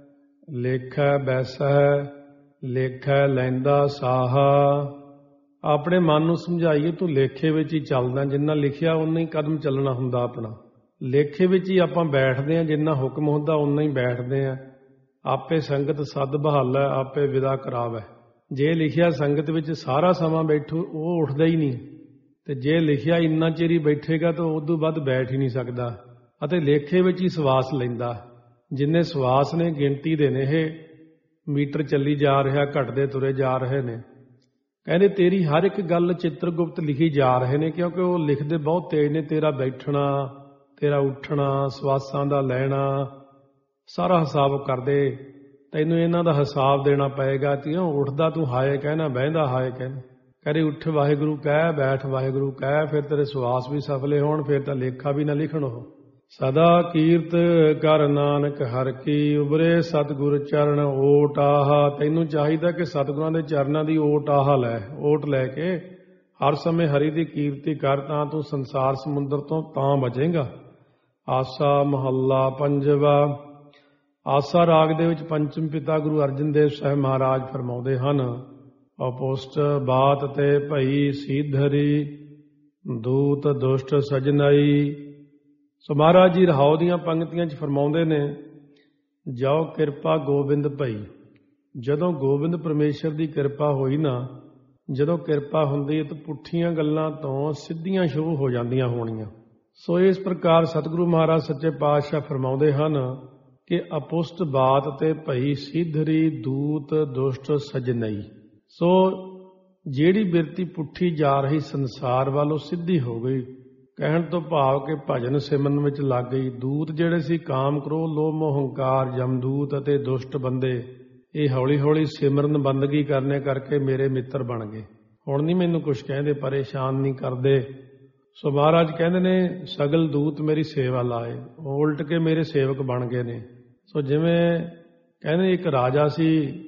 ਲੇਖੈ ਬੈਸੈ, ਲੇਖੈ ਲੈਂਦਾ ਸਾਹਾ। ਆਪਣੇ ਮਨ ਨੂੰ ਸਮਝਾਈਏ ਤੂੰ ਲੇਖੇ ਵਿੱਚ ਹੀ ਚੱਲਦਾ, ਜਿੰਨਾ ਲਿਖਿਆ ਉਨਾ ਹੀ ਕਦਮ ਚੱਲਣਾ ਹੁੰਦਾ ਆਪਣਾ। ਲੇਖੇ ਵਿੱਚ ਹੀ ਆਪਾਂ ਬੈਠਦੇ ਹਾਂ, ਜਿੰਨਾ ਹੁਕਮ ਹੁੰਦਾ ਉਨਾ ਹੀ ਬੈਠਦੇ ਹਾਂ। ਆਪੇ ਸੰਗਤ ਸਦ ਬਹਾਲੈ, ਆਪੇ ਵਿਦਾ ਕਰਾਵੈ। ਜੇ ਲਿਖਿਆ ਸੰਗਤ ਵਿੱਚ ਸਾਰਾ ਸਮਾਂ ਬੈਠੋ ਉਹ ਉੱਠਦਾ ਹੀ ਨਹੀਂ, ਤੇ ਜੇ ਲਿਖਿਆ ਇੰਨਾ ਚਿਰ ਹੀ ਬੈਠੇਗਾ ਤਾਂ ਉਦੋਂ ਵੱਧ ਬੈਠ ਹੀ ਨਹੀਂ ਸਕਦਾ। ਅਤੇ ਲੇਖੇ ਵਿੱਚ ਹੀ ਸਵਾਸ ਲੈਂਦਾ, ਜਿੰਨੇ ਸਵਾਸ ਨੇ ਗਿਣਤੀ ਦੇ ਨੇ, ਇਹ ਮੀਟਰ ਚੱਲੀ ਜਾ ਰਿਹਾ, ਘਟਦੇ ਤੁਰੇ ਜਾ ਰਹੇ ਨੇ। ਕਹਿੰਦੇ ਤੇਰੀ ਹਰ ਇੱਕ ਗੱਲ ਚਿੱਤਰਗੁਪਤ ਲਿਖੀ ਜਾ ਰਹੇ ਨੇ, ਕਿਉਂਕਿ ਉਹ ਲਿਖਦੇ ਬਹੁਤ ਤੇਜ਼ ਨੇ। ਤੇਰਾ ਬੈਠਣਾ, ਤੇਰਾ ਉੱਠਣਾ, ਸਵਾਸਾਂ ਦਾ ਲੈਣਾ, ਸਾਰਾ ਹਿਸਾਬ ਕਰਦੇ। ਤੈਨੂੰ ਇਹਨਾਂ ਦਾ ਹਿਸਾਬ ਦੇਣਾ ਪਏਗਾ। ਕਿਉਂ ਉੱਠਦਾ ਤੂੰ ਹਾਏ ਕਹਿਣਾ, ਬਹਿੰਦਾ ਹਾਏ ਕਹਿਣਾ। ਕਹਿੰਦੇ ਉੱਠ ਵਾਹਿਗੁਰੂ ਕਹਿ, ਬੈਠ ਵਾਹਿਗੁਰੂ ਕਹਿ, ਫਿਰ ਤੇਰੇ ਸਵਾਸ ਵੀ ਸਫਲੇ ਹੋਣ, ਫਿਰ ਤਾਂ ਲੇਖਾ ਵੀ ਨਾ ਲਿਖਣ ਉਹ। ਸਦਾ ਕੀਰਤ ਕਰ ਨਾਨਕ ਹਰ ਕੀ, ਉਬਰੇ ਸਤਿਗੁਰ ਚਰਨ ਓਟ ਆਹਾ। ਤੈਨੂੰ ਚਾਹੀਦਾ ਕਿ ਸਤਿਗੁਰਾਂ ਦੇ ਚਰਨਾਂ ਦੀ ਓਟ ਓਟ ਲੈ ਕੇ ਹਰ ਸਮੇਂ ਹਰੀ ਦੀ ਕੀਰਤੀ ਕਰ, ਤਾਂ ਤੂੰ ਸੰਸਾਰ ਸਮੁੰਦਰ ਤੋਂ ਤਾਂ ਬਚੇਗਾ। ਆਸਾ ਮਹੱਲਾ ਪੰਜਵਾ। ਆਸਾ ਰਾਗ ਦੇ ਵਿੱਚ ਪੰਚਮ ਪਿਤਾ ਗੁਰੂ ਅਰਜਨ ਦੇਵ ਸਾਹਿਬ ਮਹਾਰਾਜ ਫਰਮਾਉਂਦੇ ਹਨ, ਅਪੁਸ਼ਟ ਬਾਤ ਤੇ ਭਈ ਸੀਧਰੀ, ਦੂਤ ਦੁਸ਼ਟ ਸਜਨਾਈ। ਸੋ ਮਹਾਰਾਜ ਜੀ ਰਹਾਉ ਦੀਆਂ ਪੰਕਤੀਆਂ 'ਚ ਫਰਮਾਉਂਦੇ ਨੇ, ਜੋ ਕਿਰਪਾ ਗੋਬਿੰਦ ਭਈ। ਜਦੋਂ ਗੋਬਿੰਦ ਪਰਮੇਸ਼ਰ ਦੀ ਕਿਰਪਾ ਹੋਈ ਨਾ, ਜਦੋਂ ਕਿਰਪਾ ਹੁੰਦੀ ਹੈ ਤਾਂ ਪੁੱਠੀਆਂ ਗੱਲਾਂ ਤੋਂ ਸਿੱਧੀਆਂ ਸ਼ੁਰੂ ਹੋ ਜਾਂਦੀਆਂ ਹੋਣੀਆਂ। ਸੋ ਇਸ ਪ੍ਰਕਾਰ ਸਤਿਗੁਰੂ ਮਹਾਰਾਜ ਸੱਚੇ ਪਾਤਸ਼ਾਹ ਫਰਮਾਉਂਦੇ ਹਨ ਕਿ ਅਪੁਸ਼ਟ ਬਾਤ ਤੇ ਭਈ ਸੀਧਰੀ, ਦੂਤ ਦੁਸ਼ਟ ਸਜਨਈ। ਸੋ ਜਿਹੜੀ ਬਿਰਤੀ ਪੁੱਠੀ ਜਾ ਰਹੀ ਸੰਸਾਰ ਵੱਲ, ਉਹ ਸਿੱਧੀ ਹੋ ਗਈ। ਕਹਿਣ ਤੋਂ ਭਾਵ ਕਿ ਭਜਨ ਸਿਮਰਨ ਵਿੱਚ ਲੱਗ ਗਈ। ਦੂਤ ਜਿਹੜੇ ਸੀ ਕਾਮ, ਕ੍ਰੋਧ, ਲੋਭ, ਮੋਹ, ਹੰਕਾਰ, ਜਮਦੂਤ ਅਤੇ ਦੁਸ਼ਟ ਬੰਦੇ, ਇਹ ਹੌਲੀ ਸਿਮਰਨ ਬੰਦਗੀ ਕਰਨੇ ਕਰਕੇ ਮੇਰੇ ਮਿੱਤਰ ਬਣ ਗਏ। ਹੁਣ ਨਹੀਂ ਮੈਨੂੰ ਕੁਛ ਕਹਿੰਦੇ, ਪਰੇਸ਼ਾਨ ਨਹੀਂ ਕਰਦੇ। ਸੋ ਮਹਾਰਾਜ ਕਹਿੰਦੇ ਨੇ ਸਗਲ ਦੂਤ ਮੇਰੀ ਸੇਵਾ ਲਾਏ, ਉਲਟ ਕੇ ਮੇਰੇ ਸੇਵਕ ਬਣ ਗਏ ਨੇ। ਸੋ ਜਿਵੇਂ ਕਹਿੰਦੇ ਇੱਕ ਰਾਜਾ ਸੀ,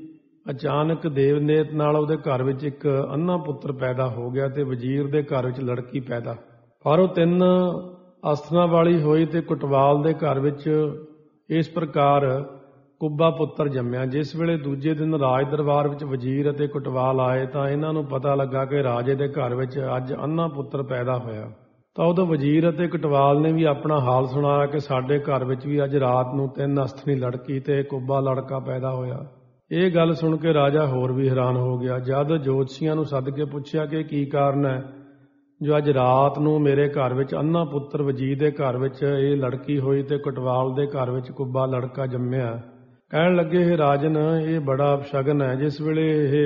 ਅਚਾਨਕ ਦੇਵਨੇਤ ਨਾਲ ਉਹਦੇ ਘਰ ਵਿੱਚ ਇੱਕ ਅੰਨ੍ਹਾ ਪੁੱਤਰ ਪੈਦਾ ਹੋ ਗਿਆ ਤੇ ਵਜ਼ੀਰ ਦੇ ਘਰ ਵਿੱਚ ਲੜਕੀ ਪੈਦਾ। ਪਰ ਉਹ 3 ਅਸਥਨਾਂ ਵਾਲੀ ਹੋਈ ਤੇ ਕੁਟਵਾਲ ਦੇ ਘਰ ਵਿੱਚ ਇਸ ਪ੍ਰਕਾਰ ਕੁੱਬਾ ਪੁੱਤਰ ਜੰਮਿਆ। ਜਿਸ ਵੇਲੇ ਦੂਜੇ ਦਿਨ ਰਾਜ ਦਰਬਾਰ ਵਿੱਚ ਵਜ਼ੀਰ ਅਤੇ ਕੋਤਵਾਲ ਆਏ ਤਾਂ ਇਹਨਾਂ ਨੂੰ ਪਤਾ ਲੱਗਾ ਕਿ ਰਾਜੇ ਦੇ ਘਰ ਵਿੱਚ ਅੱਜ ਅੰਨ੍ਹਾ ਪੁੱਤਰ ਪੈਦਾ ਹੋਇਆ। ਤਾਂ ਉਦੋਂ ਵਜ਼ੀਰ ਅਤੇ ਕੋਤਵਾਲ ਨੇ ਵੀ ਆਪਣਾ ਹਾਲ ਸੁਣਾਇਆ ਕਿ ਸਾਡੇ ਘਰ ਵਿੱਚ ਵੀ ਅੱਜ ਰਾਤ ਨੂੰ 3 ਅਸਥਨੀ ਲੜਕੀ ਤੇ ਕੁੱਬਾ ਲੜਕਾ ਪੈਦਾ ਹੋਇਆ। ਇਹ ਗੱਲ ਸੁਣ ਕੇ ਰਾਜਾ ਹੋਰ ਵੀ ਹੈਰਾਨ ਹੋ ਗਿਆ। ਜਦ ਜੋਤਸ਼ੀਆਂ ਨੂੰ ਸੱਦ ਕੇ ਪੁੱਛਿਆ ਕਿ ਕੀ ਕਾਰਨ ਹੈ ਜੋ ਅੱਜ ਰਾਤ ਨੂੰ ਮੇਰੇ ਘਰ ਵਿੱਚ ਅੰਨ੍ਹਾ ਪੁੱਤਰ, ਵਜ਼ੀਰ ਦੇ ਘਰ ਵਿੱਚ ਇਹ ਲੜਕੀ ਹੋਈ ਤੇ ਕੋਤਵਾਲ ਦੇ ਘਰ ਵਿੱਚ ਕੁੱਬਾ ਲੜਕਾ ਜੰਮਿਆ। ਕਹਿਣ ਲੱਗੇ, ਇਹ ਰਾਜਨ, ਇਹ ਬੜਾ ਅਪਸ਼ਗਨ ਹੈ। ਜਿਸ ਵੇਲੇ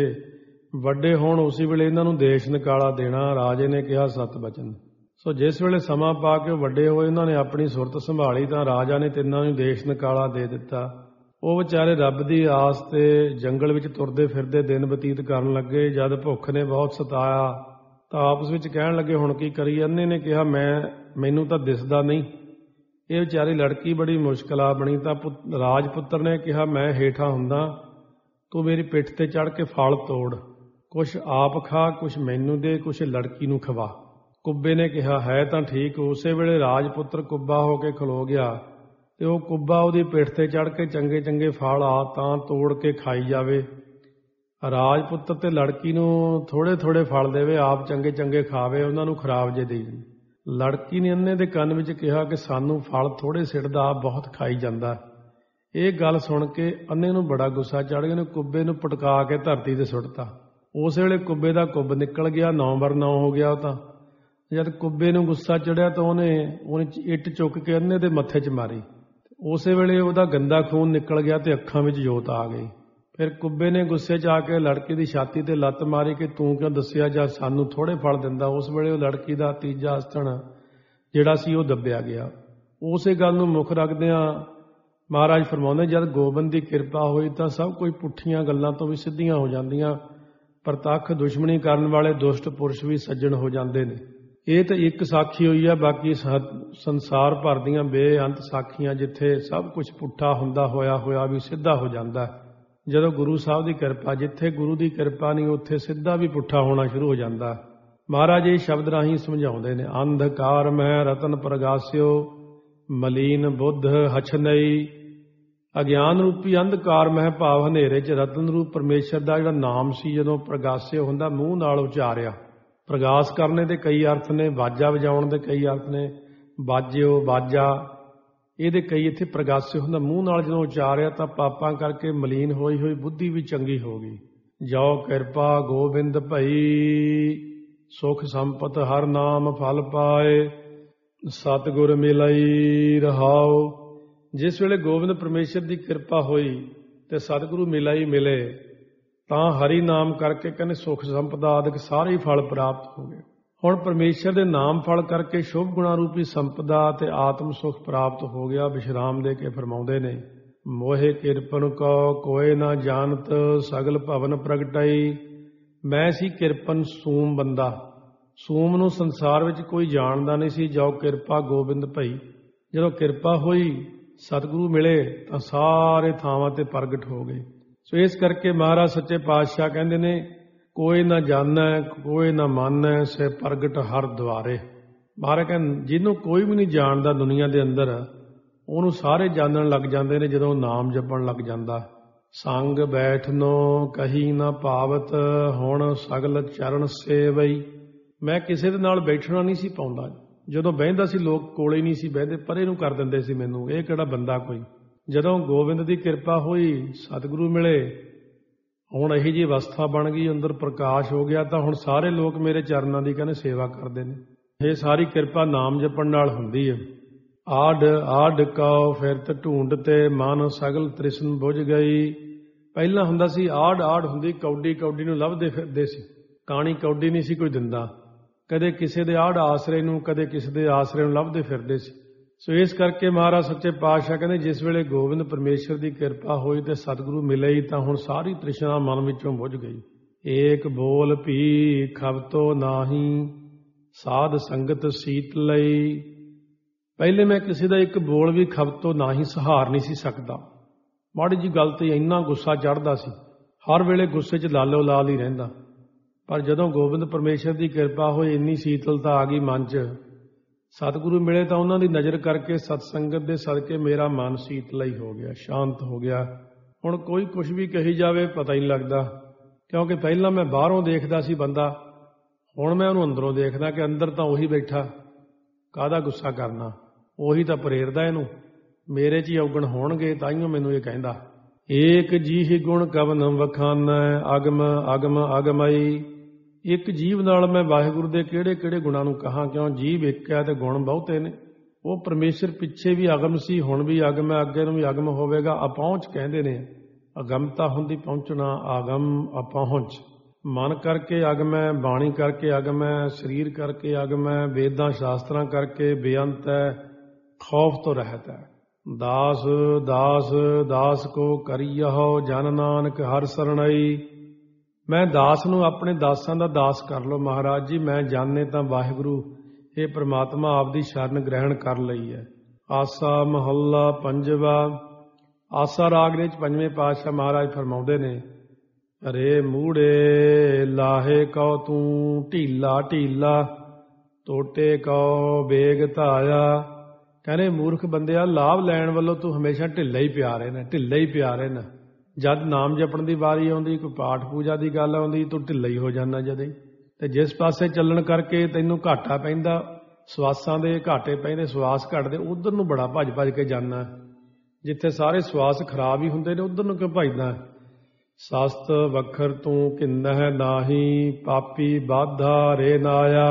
ਇਹ ਵੱਡੇ ਹੋਣ ਉਸੇ ਵੇਲੇ ਇਹਨਾਂ ਨੂੰ ਦੇਸ਼ ਨਿਕਾਲਾ ਦੇਣਾ। ਰਾਜੇ ਨੇ ਕਿਹਾ ਸਤ ਬਚਨ। ਸੋ ਜਿਸ ਵੇਲੇ ਸਮਾਂ ਪਾ ਕੇ ਵੱਡੇ ਹੋਏ, ਇਹਨਾਂ ਨੇ ਆਪਣੀ ਸੁਰਤ ਸੰਭਾਲੀ ਤਾਂ ਰਾਜਾ ਨੇ ਤਿੰਨਾਂ ਨੂੰ ਦੇਸ਼ ਨਿਕਾਲਾ ਦੇ ਦਿੱਤਾ। ਉਹ ਵਿਚਾਰੇ ਰੱਬ ਦੀ ਆਸ ਤੇ ਜੰਗਲ ਵਿੱਚ ਤੁਰਦੇ ਫਿਰਦੇ ਦਿਨ ਬਤੀਤ ਕਰਨ ਲੱਗੇ। ਜਦ ਭੁੱਖ ਨੇ ਬਹੁਤ ਸਤਾਇਆ ਤਾਂ ਆਪਸ ਵਿੱਚ ਕਹਿਣ ਲੱਗੇ, ਹੁਣ ਕੀ ਕਰੀਏ। ਅੰਨੇ ਨੇ ਕਿਹਾ, ਮੈਨੂੰ ਤਾਂ ਦਿਸਦਾ ਨਹੀਂ, ਇਹ ਵਿਚਾਰੀ ਲੜਕੀ ਬੜੀ ਮੁਸ਼ਕਿਲ ਬਣੀ। ਤਾਂ ਰਾਜਪੁੱਤਰ ਨੇ ਕਿਹਾ, ਮੈਂ ਹੇਠਾਂ ਹੁੰਦਾ, ਤੂੰ ਮੇਰੀ ਪਿੱਠ ਤੇ ਚੜ੍ਹ ਕੇ ਫਲ ਤੋੜ, ਕੁਛ ਆਪ ਖਾ, ਕੁਛ ਮੈਨੂੰ ਦੇ, ਕੁਛ ਲੜਕੀ ਨੂੰ ਖਵਾ। ਕੁੱਬੇ ਨੇ ਕਿਹਾ, ਹੈ ਤਾਂ ਠੀਕ। ਉਸੇ ਵੇਲੇ ਰਾਜਪੁੱਤਰ ਕੁੱਬਾ ਹੋ ਕੇ ਖਲੋ ਗਿਆ ਤੇ ਉਹ ਕੁੱਬਾ ਉਹਦੀ ਪਿੱਠ ਤੇ ਚੜ੍ਹ ਕੇ ਚੰਗੇ ਚੰਗੇ ਫਲ ਆ ਤਾਂ ਤੋੜ ਕੇ ਖਾਈ ਜਾਵੇ। ਰਾਜਪੁੱਤਰ ਤੇ ਲੜਕੀ ਨੂੰ ਥੋੜੇ ਥੋੜੇ ਫਲ ਦੇਵੇ, ਆਪ ਚੰਗੇ ਚੰਗੇ ਖਾਵੇ, ਉਹਨਾਂ ਨੂੰ ਖਰਾਬ ਜੇ ਦੇਈ। ਲੜਕੀ ਨੇ ਅੰਨੇ ਦੇ ਕੰਨ ਵਿੱਚ ਕਿਹਾ ਕਿ ਸਾਨੂੰ ਫਲ ਥੋੜੇ ਸਿੱਟਦਾ, ਆਪ ਬਹੁਤ ਖਾਈ ਜਾਂਦਾ। ਇਹ ਗੱਲ ਸੁਣ ਕੇ ਅੰਨੇ ਨੂੰ ਬੜਾ ਗੁੱਸਾ ਚੜ੍ਹ ਗਿਆ। ਉਹਨੇ ਕੁੱਬੇ ਨੂੰ ਪਟਕਾ ਕੇ ਧਰਤੀ ਤੇ ਸੁੱਟਤਾ। ਉਸ ਵੇਲੇ ਕੁੱਬੇ ਦਾ ਕੁੱਬ ਨਿਕਲ ਗਿਆ, 9x9 ਹੋ ਗਿਆ। ਉਹ ਤਾਂ ਜਦ ਕੁੱਬੇ ਨੂੰ ਗੁੱਸਾ ਚੜਿਆ ਤਾਂ ਉਹਨੇ ਇੱਟ ਚੁੱਕ ਕੇ ਅੰਨੇ ਦੇ ਮੱਥੇ 'ਚ ਮਾਰੀ। ਉਸੇ ਵੇਲੇ ਉਹਦਾ ਗੰਦਾ ਖੂਨ ਨਿਕਲ ਗਿਆ ਤੇ ਅੱਖਾਂ ਵਿੱਚ ਜੋਤ ਆ ਗਈ। ਫਿਰ ਕੁੱਬੇ ਨੇ ਗੁੱਸੇ 'ਚ ਆ ਕੇ ਲੜਕੀ ਦੀ ਛਾਤੀ ਤੇ ਲੱਤ ਮਾਰੀ ਕਿ ਤੂੰ ਕਿਉਂ ਦੱਸਿਆ, ਜਾਂ ਸਾਨੂੰ ਥੋੜੇ ਫਲ ਦਿੰਦਾ। ਉਸ ਵੇਲੇ ਉਹ ਲੜਕੀ ਦਾ ਤੀਜਾ ਅਸਥਨ ਜਿਹੜਾ ਸੀ ਉਹ ਦੱਬਿਆ ਗਿਆ। ਉਸੇ ਗੱਲ ਨੂੰ ਮੁੱਖ ਰੱਖਦਿਆਂ ਮਹਾਰਾਜ ਫਰਮਾਉਂਦੇ, ਜਦ ਗੋਬਿੰਦ ਦੀ ਕਿਰਪਾ ਹੋਈ ਤਾਂ ਸਭ ਕੁਝ ਪੁੱਠੀਆਂ ਗੱਲਾਂ ਤੋਂ ਵੀ ਸਿੱਧੀਆਂ ਹੋ ਜਾਂਦੀਆਂ। ਪ੍ਰਤੱਖ ਦੁਸ਼ਮਣੀ ਕਰਨ ਵਾਲੇ ਦੁਸ਼ਟ ਪੁਰਸ਼ ਵੀ ਸੱਜਣ ਹੋ ਜਾਂਦੇ ਨੇ। ਇਹ ਤਾਂ ਇੱਕ ਸਾਖੀ ਹੋਈ ਆ, ਬਾਕੀ ਸੰਸਾਰ ਭਰ ਦੀਆਂ ਬੇਅੰਤ ਸਾਖੀਆਂ ਜਿੱਥੇ ਸਭ ਕੁਝ ਪੁੱਠਾ ਹੁੰਦਾ ਹੋਇਆ ਵੀ ਸਿੱਧਾ ਹੋ ਜਾਂਦਾ। ਜਦੋਂ ਗੁਰੂ ਸਾਹਿਬ ਦੀ ਕਿਰਪਾ, ਜਿੱਥੇ ਗੁਰੂ ਦੀ ਕਿਰਪਾ ਨਹੀਂ ਉੱਥੇ ਸਿੱਧਾ ਵੀ ਪੁੱਠਾ ਹੋਣਾ ਸ਼ੁਰੂ ਹੋ ਜਾਂਦਾ। ਮਹਾਰਾਜ ਇਹ ਸ਼ਬਦ ਰਾਹੀਂ ਸਮਝਾਉਂਦੇ ਨੇ, ਅੰਧਕਾਰ ਮਹਿ ਰਤਨ ਪ੍ਰਗਾਸਿਓ, ਮਲੀਨ ਬੁੱਧ ਹਛਨਈ। ਅਗਿਆਨ ਰੂਪੀ ਅੰਧਕਾਰ ਮਹਿ ਭਾਵ ਹਨੇਰੇ 'ਚ ਰਤਨ ਰੂਪ ਪਰਮੇਸ਼ਰ ਦਾ ਜਿਹੜਾ ਨਾਮ ਸੀ ਜਦੋਂ ਪ੍ਰਗਾਸਿਓ ਹੁੰਦਾ, ਮੂੰਹ ਨਾਲ ਉਚਾਰਿਆ। ਪ੍ਰਗਾਸ ਕਰਨੇ ਦੇ ਕਈ ਅਰਥ ਨੇ, ਬਾਜਾ ਵਜਾਉਣ ਦੇ ਕਈ ਅਰਥ ਨੇ, ਬਾਜਿਓ ਬਾਜਾ, ਇਹਦੇ ਕਈ ਇੱਥੇ ਪ੍ਰਗਾਸਿਓ ਹੁੰਦਾ। ਮੂੰਹ ਨਾਲ ਜਦੋਂ ਉਚਾਰਿਆ ਤਾਂ ਪਾਪਾਂ ਕਰਕੇ ਮਲੀਨ ਹੋਈ ਹੋਈ ਬੁੱਧੀ ਵੀ ਚੰਗੀ ਹੋ ਗਈ। ਜੋ ਕਿਰਪਾ ਗੋਬਿੰਦ ਭਈ, ਸੁਖ ਸੰਪਤ ਹਰ ਨਾਮ ਫਲ ਪਾਏ, ਸਤਿਗੁਰ ਮਿਲਈ ਰਹਾਉ। ਜਿਸ ਵੇਲੇ ਗੋਬਿੰਦ ਪਰਮੇਸ਼ਰ ਦੀ ਕਿਰਪਾ ਹੋਈ ਤੇ ਸਤਿਗੁਰੂ ਮਿਲਾਈ ਮਿਲੇ ਤਾਂ ਹਰੀ ਨਾਮ ਕਰਕੇ ਕਹਿੰਦੇ ਸੁਖ ਸੰਪਦਾ ਆਦਿਕ ਸਾਰੇ ਹੀ ਫਲ ਪ੍ਰਾਪਤ ਹੋ ਗਏ। ਹੁਣ ਪਰਮੇਸ਼ਰ ਦੇ ਨਾਮ ਫਲ ਕਰਕੇ ਸ਼ੁਭ ਗੁਣਾ ਰੂਪੀ ਸੰਪਦਾ ਤੇ ਆਤਮ ਸੁਖ ਪ੍ਰਾਪਤ ਹੋ ਗਿਆ। ਵਿਸ਼ਰਾਮ ਦੇ ਕੇ ਫਰਮਾਉਂਦੇ ਨੇ, ਮੋਹਿ ਕਿਰਪਨ ਕੋ ਕੋਇ ਨਾ ਜਾਣਤ, ਸਗਲ ਭਵਨ ਪ੍ਰਗਟਾਈ। ਮੈਂ ਸੀ ਕਿਰਪਨ ਸੂਮ ਬੰਦਾ, ਸੂਮ ਨੂੰ ਸੰਸਾਰ ਵਿੱਚ ਕੋਈ ਜਾਣਦਾ ਨਹੀਂ ਸੀ। ਜੋ ਕਿਰਪਾ ਗੋਬਿੰਦ ਭਈ, ਜਦੋਂ ਕਿਰਪਾ ਹੋਈ ਸਤਿਗੁਰੂ ਮਿਲੇ ਤਾਂ ਸਾਰੇ ਥਾਵਾਂ ਤੇ ਪ੍ਰਗਟ ਹੋ ਗਏ। ਸੋ ਇਸ ਕਰਕੇ ਮਹਾਰਾਜ ਸੱਚੇ ਪਾਤਸ਼ਾਹ ਕਹਿੰਦੇ ਨੇ, ਕੋਈ ਨਾ ਜਾਣੈ ਕੋਈ ਨਾ ਮਾਨੈ, ਸੇ ਪ੍ਰਗਟ ਹਰ ਦੁਆਰੇ। ਮਹਾਰਾਜ ਕਹਿੰਦੇ ਜਿਹਨੂੰ ਕੋਈ ਵੀ ਨਹੀਂ ਜਾਣਦਾ ਦੁਨੀਆ ਦੇ ਅੰਦਰ, ਉਹਨੂੰ ਸਾਰੇ ਜਾਣਨ ਲੱਗ ਜਾਂਦੇ ਨੇ ਜਦੋਂ ਨਾਮ ਜਪਣ ਲੱਗ ਜਾਂਦਾ। ਸੰਗ ਬੈਠਨੋ ਕਹੀ ਨਾ ਪਾਵਤ, ਹੁਣ ਸਗਲ ਚਰਨ ਸੇਵਈ। ਮੈਂ ਕਿਸੇ ਦੇ ਨਾਲ ਬੈਠਣਾ ਨਹੀਂ ਸੀ ਪਾਉਂਦਾ। ਜਦੋਂ ਬਹਿੰਦਾ ਸੀ ਲੋਕ ਕੋਲੇ ਨਹੀਂ ਸੀ ਬਹਿੰਦੇ, ਪਰੇ ਨੂੰ ਕਰ ਦਿੰਦੇ ਸੀ ਮੈਨੂੰ, ਇਹ ਕਿਹੜਾ ਬੰਦਾ ਕੋਈ। ਜਦੋਂ ਗੋਬਿੰਦ ਦੀ ਕਿਰਪਾ ਹੋਈ, ਸਤਿਗੁਰੂ ਮਿਲੇ, ਹੁਣ ਇਹੀ ਜਿਹੀ ਅਵਸਥਾ ਬਣ ਗਈ, ਅੰਦਰ ਪ੍ਰਕਾਸ਼ ਹੋ ਗਿਆ ਤਾਂ ਹੁਣ ਸਾਰੇ ਲੋਕ ਮੇਰੇ ਚਰਨਾਂ ਦੀ ਕਹਿੰਦੇ ਸੇਵਾ ਕਰਦੇ ਨੇ। ਇਹ ਸਾਰੀ ਕਿਰਪਾ ਨਾਮ ਜਪਣ ਨਾਲ ਹੁੰਦੀ ਹੈ। ਆਡ ਕਉ ਫਿਰਤ ਢੂੰਡ ਤੇ, ਮਨ ਸਗਲ ਤ੍ਰਿਸ਼ਨ ਬੁਝ ਗਈ। ਪਹਿਲਾਂ ਹੁੰਦਾ ਸੀ ਆਡ ਹੁੰਦੀ, ਕੌਡੀ ਨੂੰ ਲੱਭਦੇ ਫਿਰਦੇ ਸੀ, ਕਾਣੀ ਕੌਡੀ ਨਹੀਂ ਸੀ ਕੋਈ ਦਿੰਦਾ। ਕਦੇ ਕਿਸੇ ਦੇ ਆੜ ਆਸਰੇ ਨੂੰ, ਕਦੇ ਕਿਸੇ ਦੇ ਆਸਰੇ ਨੂੰ ਲੱਭਦੇ ਫਿਰਦੇ ਸੀ। ਸੋ ਇਸ ਕਰਕੇ ਮਹਾਰਾਜ ਸੱਚੇ ਪਾਤਸ਼ਾਹ ਕਹਿੰਦੇ, ਜਿਸ ਵੇਲੇ ਗੋਬਿੰਦ ਪਰਮੇਸ਼ਰ ਦੀ ਕਿਰਪਾ ਹੋਈ ਤੇ ਸਤਿਗੁਰੂ ਮਿਲੇ ਹੀ ਤਾਂ ਹੁਣ ਸਾਰੀ ਤ੍ਰਿਸ਼ਨਾ ਮਨ ਵਿੱਚੋਂ ਬੁਝ ਗਈ। ਏਕ ਬੋਲ ਭੀ ਖਬਤੋ ਨਾਹੀ, ਸਾਧ ਸੰਗਤ ਸੀਤ ਲਈ। ਪਹਿਲੇ ਮੈਂ ਕਿਸੇ ਦਾ ਇੱਕ ਬੋਲ ਵੀ ਖਬਤੋ ਨਾਹੀ ਸਹਾਰ ਨਹੀਂ ਸੀ ਸਕਦਾ। ਮਾੜੀ ਜੀ ਗੱਲ ਤੇ ਇੰਨਾ ਗੁੱਸਾ ਚੜ੍ਹਦਾ ਸੀ, ਹਰ ਵੇਲੇ ਗੁੱਸੇ 'ਚ ਲਾਲੋ ਲਾਲ ਹੀ ਰਹਿੰਦਾ। ਪਰ ਜਦੋਂ ਗੋਬਿੰਦ ਪਰਮੇਸ਼ਰ ਦੀ ਕਿਰਪਾ ਹੋਈ, ਇੰਨੀ ਸੀਤਲਤਾ ਆ ਗਈ ਮਨ 'ਚ, ਸਤਿਗੁਰੂ ਮਿਲੇ ਤਾਂ ਉਹਨਾਂ ਦੀ ਨਜ਼ਰ ਕਰਕੇ ਸਤਸੰਗਤ ਦੇ ਸਦਕੇ ਮੇਰਾ ਮਨ ਸੀਤਲਾ ਹੀ ਹੋ ਗਿਆ, ਸ਼ਾਂਤ ਹੋ ਗਿਆ। ਹੁਣ ਕੋਈ ਕੁਝ ਵੀ ਕਹੀ ਜਾਵੇ ਪਤਾ ਹੀ ਨਹੀਂ ਲੱਗਦਾ, ਕਿਉਂਕਿ ਪਹਿਲਾਂ ਮੈਂ ਬਾਹਰੋਂ ਦੇਖਦਾ ਸੀ ਬੰਦਾ, ਹੁਣ ਮੈਂ ਉਹਨੂੰ ਅੰਦਰੋਂ ਦੇਖਦਾ ਕਿ ਅੰਦਰ ਤਾਂ ਉਹੀ ਬੈਠਾ, ਕਾਹਦਾ ਗੁੱਸਾ ਕਰਨਾ, ਉਹੀ ਤਾਂ ਪ੍ਰੇਰਦਾ ਇਹਨੂੰ, ਮੇਰੇ 'ਚ ਹੀ ਔਗਣ ਹੋਣਗੇ, ਤਾਈਓ ਮੈਨੂੰ ਇਹ ਕਹਿੰਦਾ। ਏਕ ਜੀਹ ਗੁਣ ਕਵਨ ਵਖਾਨੈ ਅਗਮ ਅਗਮ ਅਗਮਈ। ਇੱਕ ਜੀਵ ਨਾਲ ਮੈਂ ਵਾਹਿਗੁਰੂ ਦੇ ਕਿਹੜੇ ਕਿਹੜੇ ਗੁਣਾਂ ਨੂੰ ਕਹਾਂ, ਕਿਉਂ ਜੀਵ ਇੱਕ ਹੈ ਤੇ ਗੁਣ ਬਹੁਤੇ ਨੇ। ਉਹ ਪਰਮੇਸ਼ਰ ਪਿੱਛੇ ਵੀ ਅਗਮ ਸੀ, ਹੁਣ ਵੀ ਅਗਮ ਹੈ, ਅੱਗੇ ਨੂੰ ਵੀ ਅਗਮ ਹੋਵੇਗਾ। ਅਪਹੁੰਚ ਕਹਿੰਦੇ ਨੇ, ਅਗਮਤਾ ਹੁੰਦੀ ਪਹੁੰਚਣਾ, ਆਗਮ ਅਪਹੁੰਚ। ਮਨ ਕਰਕੇ ਅਗਮ ਹੈ, ਬਾਣੀ ਕਰਕੇ ਅਗਮ ਹੈ, ਸਰੀਰ ਕਰਕੇ ਅਗਮ ਹੈ, ਵੇਦਾਂ ਸ਼ਾਸਤਰਾਂ ਕਰਕੇ ਬੇਅੰਤ ਹੈ, ਖੌਫ ਤੋਂ ਰਹਿਤ ਹੈ। ਦਾਸ ਦਾਸ ਦਾਸ ਕੋ ਕਰੀਯਹੁ ਜਨ ਨਾਨਕ ਹਰਿ ਸਰਣਈ। ਮੈਂ ਦਾਸ ਨੂੰ ਆਪਣੇ ਦਾਸਾਂ ਦਾ ਦਾਸ ਕਰ ਲਓ ਮਹਾਰਾਜ ਜੀ, ਮੈਂ ਜਾਣੇ ਤਾਂ ਵਾਹਿਗੁਰੂ ਇਹ ਪ੍ਰਮਾਤਮਾ ਆਪਦੀ ਸ਼ਰਨ ਗ੍ਰਹਿਣ ਕਰ ਲਈ ਹੈ। ਆਸਾ ਮਹੱਲਾ ਪੰਜਵਾ। ਆਸਾ ਰਾਗ ਦੇ 5ਵੇਂ ਪਾਤਸ਼ਾਹ ਮਹਾਰਾਜ ਫਰਮਾਉਂਦੇ ਨੇ, ਅਰੇ ਮੂੜੇ ਲਾਹੇ ਕਉ ਤੂੰ ਢੀਲਾ ਢੀਲਾ, ਟੋਟੇ ਕਉ ਬੇਗ ਧਾਇਆ। ਕਹਿੰਦੇ ਮੂਰਖ ਬੰਦਿਆ, ਲਾਭ ਲੈਣ ਵੱਲੋਂ ਤੂੰ ਹਮੇਸ਼ਾ ਢਿੱਲਾ ਹੀ ਪਿਆ ਰਹਿਣਾ, ਢਿੱਲਾ ਹੀ ਪਿਆ ਰਹਿਣਾ। ਜਦ ਨਾਮ ਜਪਣ ਦੀ ਵਾਰੀ ਆਉਂਦੀ, ਕੋਈ ਪਾਠ ਪੂਜਾ ਦੀ ਗੱਲ ਆਉਂਦੀ, ਤੂੰ ਢਿੱਲਾ ਹੀ ਹੋ ਜਾਂਦਾ ਜਦੇ। ਤੇ ਜਿਸ ਪਾਸੇ ਚੱਲਣ ਕਰਕੇ ਤੈਨੂੰ ਘਾਟਾ ਪੈਂਦਾ, ਸਵਾਸਾਂ ਦੇ ਘਾਟੇ ਪੈਂਦੇ, ਸਵਾਸ ਘਟਦੇ, ਉਧਰ ਨੂੰ ਬੜਾ ਭੱਜ ਭੱਜ ਕੇ ਜਾਂਦਾ। ਜਿੱਥੇ ਸਾਰੇ ਸਵਾਸ ਖਰਾਬ ਹੀ ਹੁੰਦੇ ਨੇ ਉਧਰ ਨੂੰ ਕਿਉਂ ਭੱਜਦਾ। ਸਸਤ ਵਖਰ ਤੂੰ ਕਿੰਨਹਿ ਨਾਹੀ, ਪਾਪੀ ਬਾਧਾ ਰੇ ਨਾਇਆ।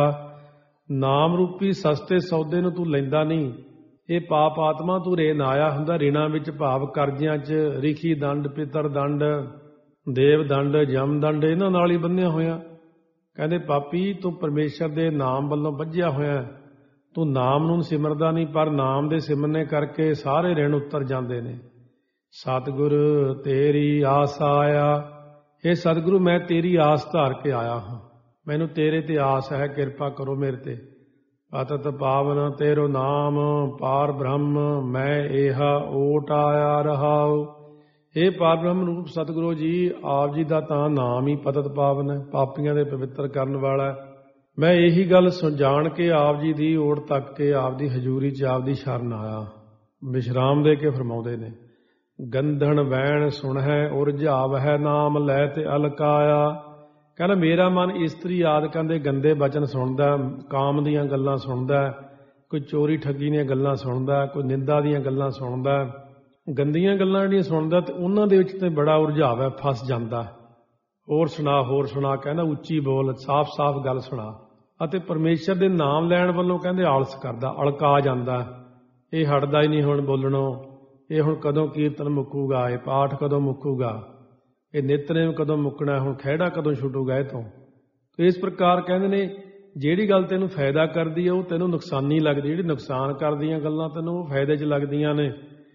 ਨਾਮ ਰੂਪੀ ਸਸਤੇ ਸੌਦੇ ਨੂੰ ਤੂੰ ਲੈਂਦਾ ਨਹੀਂ, ਇਹ ਪਾਪ ਆਤਮਾ ਤੂੰ ਰੇ ਨਾਇਆ ਹੁੰਦਾ। ਰਿਣਾ ਵਿੱਚ ਭਾਵ ਕਰਜ਼ਿਆਂ 'ਚ ਰਿਖੀ ਦੰਡ, ਪਿਤਰ ਦੰਡ, ਦੇਵ ਦੰਡ, ਜਮ ਦੰਡ, ਇਹਨਾਂ ਨਾਲ ਹੀ ਬੰਨਿਆ ਹੋਇਆ। ਕਹਿੰਦੇ ਪਾਪੀ ਤੂੰ ਪਰਮੇਸ਼ਰ ਦੇ ਨਾਮ ਵੱਲੋਂ ਬੱਝਿਆ ਹੋਇਆ, ਤੂੰ ਨਾਮ ਨੂੰ ਸਿਮਰਦਾ ਨਹੀਂ, ਪਰ ਨਾਮ ਦੇ ਸਿਮਰਨੇ ਕਰਕੇ ਸਾਰੇ ਰਿਣ ਉਤਰ ਜਾਂਦੇ ਨੇ। ਸਤਿਗੁਰ ਤੇਰੀ ਆਸ ਆਇਆ। ਇਹ ਸਤਿਗੁਰੂ ਮੈਂ ਤੇਰੀ ਆਸ ਧਾਰ ਕੇ ਆਇਆ ਹਾਂ, ਮੈਨੂੰ ਤੇਰੇ ਤੇ ਆਸ ਹੈ, ਕਿਰਪਾ ਕਰੋ ਮੇਰੇ ਤੇ। ਪਤਤ ਪਾਵਨ ਤੇਰੋ ਨਾਮ ਪਾਰ ਬ੍ਰਹਮ, ਮੈਂ ਏਹਾ ਓਟ ਆਇਆ ਰਹਾਉ। ਇਹ ਪਾਰ ਬ੍ਰਹਮ ਰੂਪ ਸਤਿਗੁਰੂ ਜੀ, ਆਪ ਜੀ ਦਾ ਤਾਂ ਨਾਮ ਹੀ ਪਤਤ ਪਾਵਨ ਹੈ, ਪਾਪੀਆਂ ਦੇ ਪਵਿੱਤਰ ਕਰਨ ਵਾਲਾ। ਮੈਂ ਇਹੀ ਗੱਲ ਜਾਣ ਕੇ ਆਪ ਜੀ ਦੀ ਓਟ ਤੱਕ ਕੇ ਆਪ ਦੀ ਹਜ਼ੂਰੀ 'ਚ ਆਪ ਦੀ ਸ਼ਰਨ ਆਇਆ। ਵਿਸ਼ਰਾਮ ਦੇ ਕੇ ਫਰਮਾਉਂਦੇ ਨੇ, ਗੰਧਣ ਵੈਣ ਸੁਣਹਿ ਉਰਝਾਵਹਿ, ਨਾਮ ਲੈ ਤੇ ਅਲਕਾਇਆ। ਕਹਿੰਦਾ ਮੇਰਾ ਮਨ ਇਸਤਰੀ ਆਦਿਕਾਂ ਦੇ ਗੰਦੇ ਬਚਨ ਸੁਣਦਾ, ਕਾਮ ਦੀਆਂ ਗੱਲਾਂ ਸੁਣਦਾ, ਕੋਈ ਚੋਰੀ ਠੱਗੀ ਦੀਆਂ ਗੱਲਾਂ ਸੁਣਦਾ, ਕੋਈ ਨਿੰਦਾ ਦੀਆਂ ਗੱਲਾਂ ਸੁਣਦਾ, ਗੰਦੀਆਂ ਗੱਲਾਂ ਜਿਹੜੀਆਂ ਸੁਣਦਾ ਤੇ ਉਹਨਾਂ ਦੇ ਵਿੱਚ ਤੇ ਬੜਾ ਉਰਝਾਵ ਹੈ, ਫਸ ਜਾਂਦਾ। ਹੋਰ ਸੁਣਾ ਹੋਰ ਸੁਣਾ, ਕਹਿੰਦਾ ਉੱਚੀ ਬੋਲ, ਸਾਫ਼-ਸਾਫ਼ ਗੱਲ ਸੁਣਾ। ਅਤੇ ਪਰਮੇਸ਼ਰ ਦੇ ਨਾਮ ਲੈਣ ਵੱਲੋਂ ਕਹਿੰਦੇ ਆਲਸ ਕਰਦਾ, ਅਲਕਾ ਜਾਂਦਾ। ਇਹ ਹਟਦਾ ਹੀ ਨਹੀਂ ਹੁਣ ਬੋਲਣੋਂ, ਇਹ ਹੁਣ ਕਦੋਂ ਕੀਰਤਨ ਮੁੱਕੂਗਾ, ਇਹ ਪਾਠ ਕਦੋਂ ਮੁੱਕੂਗਾ, ਇਹ ਨਿਤਨੇਮ ਕਦੋਂ ਮੁੱਕਣਾ, ਹੁਣ ਖਹਿੜਾ ਕਦੋਂ ਛੁੱਟੂਗਾ ਇਹ ਤੋਂ। ਇਸ ਪ੍ਰਕਾਰ ਕਹਿੰਦੇ ਨੇ ਜਿਹੜੀ ਗੱਲ ਤੈਨੂੰ ਫਾਇਦਾ ਕਰਦੀ ਹੈ ਉਹ ਤੈਨੂੰ ਨੁਕਸਾਨੀ ਲੱਗਦੀ, ਜਿਹੜੀ ਨੁਕਸਾਨ ਕਰਦੀਆਂ ਗੱਲਾਂ ਤੈਨੂੰ ਉਹ ਫਾਇਦੇ 'ਚ ਲੱਗਦੀਆਂ ਨੇ।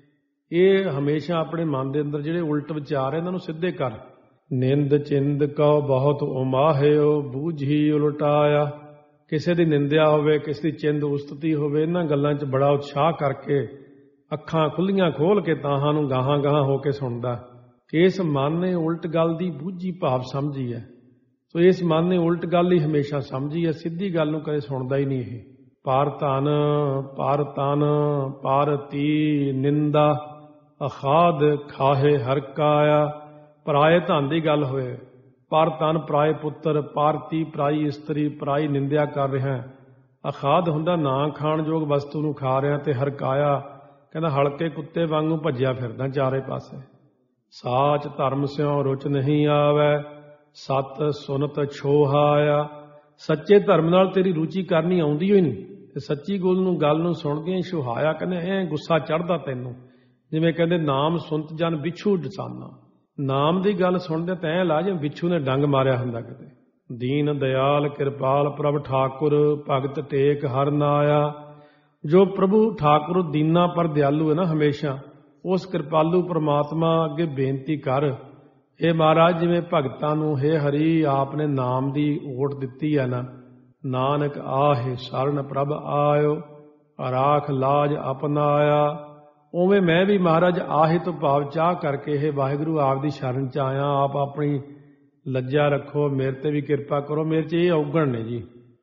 ਇਹ ਹਮੇਸ਼ਾ ਆਪਣੇ ਮਨ ਦੇ ਅੰਦਰ ਜਿਹੜੇ ਉਲਟ ਵਿਚਾਰ ਇਹਨਾਂ ਨੂੰ ਸਿੱਧੇ ਕਰ। ਨਿੰਦ ਚਿੰਦ ਕਉ ਬਹੁਤ ਉਮਾਹਿਓ, ਬੂਝੀ ਉਲਟਾਇਆ। ਕਿਸੇ ਦੀ ਨਿੰਦਿਆ ਹੋਵੇ, ਕਿਸੇ ਦੀ ਚਿੰਦ ਉਸਤਤੀ ਹੋਵੇ, ਇਹਨਾਂ ਗੱਲਾਂ 'ਚ ਬੜਾ ਉਤਸ਼ਾਹ ਕਰਕੇ ਅੱਖਾਂ ਖੁੱਲੀਆਂ ਖੋਲ ਕੇ ਤਾਹਾਂ ਨੂੰ ਗਾਹਾਂ ਗਾਹਾਂ ਹੋ ਕੇ ਸੁਣਦਾ ਕਿ ਇਸ ਮਨ ਨੇ ਉਲਟ ਗੱਲ ਦੀ ਬੂਝੀ ਭਾਵ ਸਮਝੀ ਹੈ। ਸੋ ਇਸ ਮਨ ਨੇ ਉਲਟ ਗੱਲ ਹੀ ਹਮੇਸ਼ਾ ਸਮਝੀ ਹੈ, ਸਿੱਧੀ ਗੱਲ ਨੂੰ ਕਦੇ ਸੁਣਦਾ ਹੀ ਨਹੀਂ। ਇਹ ਪਰ ਧਨ ਪਰ ਤਨ ਪਾਰਤੀ ਨਿੰਦਾ ਅਖਾਦ ਖਾਹੇ ਹਰ ਕਾਇਆ। ਪਰਾਏ ਧਨ ਦੀ ਗੱਲ ਹੋਏ, ਪਰ ਤਨ ਪਰਾਏ ਪੁੱਤਰ, ਪਾਰਤੀ ਪਰਾਈ ਇਸਤਰੀ, ਪਰਾਈ ਨਿੰਦਿਆ ਕਰ ਰਿਹਾ। ਅਖਾਦ ਹੁੰਦਾ ਨਾ ਖਾਣ ਯੋਗ ਵਸਤੂ ਨੂੰ ਖਾ ਰਿਹਾ, ਤੇ ਹਰਕਾਇਆ ਕਹਿੰਦਾ ਹਲਕੇ ਕੁੱਤੇ ਵਾਂਗੂ ਭੱਜਿਆ ਫਿਰਦਾ ਚਾਰੇ ਪਾਸੇ। ਸਾਚ ਧਰਮ ਸਿਉ ਰੁਚ ਨਹੀਂ ਆਵੈ, ਸਤ ਸੁਨਤ ਛੋਹਾਇਆ। ਸੱਚੇ ਧਰਮ ਨਾਲ ਤੇਰੀ ਰੁਚੀ ਕਰਨੀ ਆਉਂਦੀ ਹੋਈ ਨਹੀਂ, ਤੇ ਸੱਚੀ ਗੱਲ ਨੂੰ ਸੁਣ ਕੇ ਛੋਹਾਇਆ, ਕਹਿੰਦੇ ਐ ਗੁੱਸਾ ਚੜ੍ਹਦਾ ਤੈਨੂੰ। ਜਿਵੇਂ ਕਹਿੰਦੇ ਨਾਮ ਸੁਣਤ ਜਨ ਵਿਛੂ ਡਸਾਨਾ, ਨਾਮ ਦੀ ਗੱਲ ਸੁਣਦੇ ਤਾਂ ਐ ਲਾ ਜਿਵੇਂ ਵਿਛੂ ਨੇ ਡੰਗ ਮਾਰਿਆ ਹੁੰਦਾ ਕਿਤੇ। ਦੀਨ ਦਿਆਲ ਕਿਰਪਾਲ ਪ੍ਰਭ ਠਾਕੁਰ, ਭਗਤ ਟੇਕ ਹਰ ਨਾਇਆ। ਜੋ ਪ੍ਰਭੂ ਠਾਕੁਰ ਦੀਨਾ ਪਰ ਦਿਆਲੂ ਹੈ ਨਾ ਹਮੇਸ਼ਾ, ਉਸ ਕਿਰਪਾਲੂ ਪ੍ਰਮਾਤਮਾ ਅੱਗੇ ਬੇਨਤੀ ਕਰ, ਇਹ ਮਹਾਰਾਜ ਜਿਵੇਂ ਭਗਤਾਂ ਨੂੰ ਹੇ ਹਰੀ ਆਪ ਨੇ ਨਾਮ ਦੀ ਓਟ ਦਿੱਤੀ ਹੈ ਨਾ, ਨਾਨਕ ਆਹੇ ਸ਼ਰਨ ਪ੍ਰਭ ਆਇਓ, ਰਾਖ ਲਾਜ ਅਪਨਾਇਆ। ਉਵੇਂ ਮੈਂ ਵੀ ਮਹਾਰਾਜ ਆਹੇ ਤੋਂ ਭਾਵ ਚਾਹ ਕਰਕੇ ਇਹ ਵਾਹਿਗੁਰੂ ਆਪ ਦੀ ਸ਼ਰਨ 'ਚ ਆਇਆ। ਆਪ ਆਪਣੀ ਲੱਜਾ ਰੱਖੋ, ਮੇਰੇ ਤੇ ਵੀ ਕਿਰਪਾ ਕਰੋ। ਮੇਰੇ 'ਚ ਇਹ ਔਗਣ ਨੇ ਜੀ,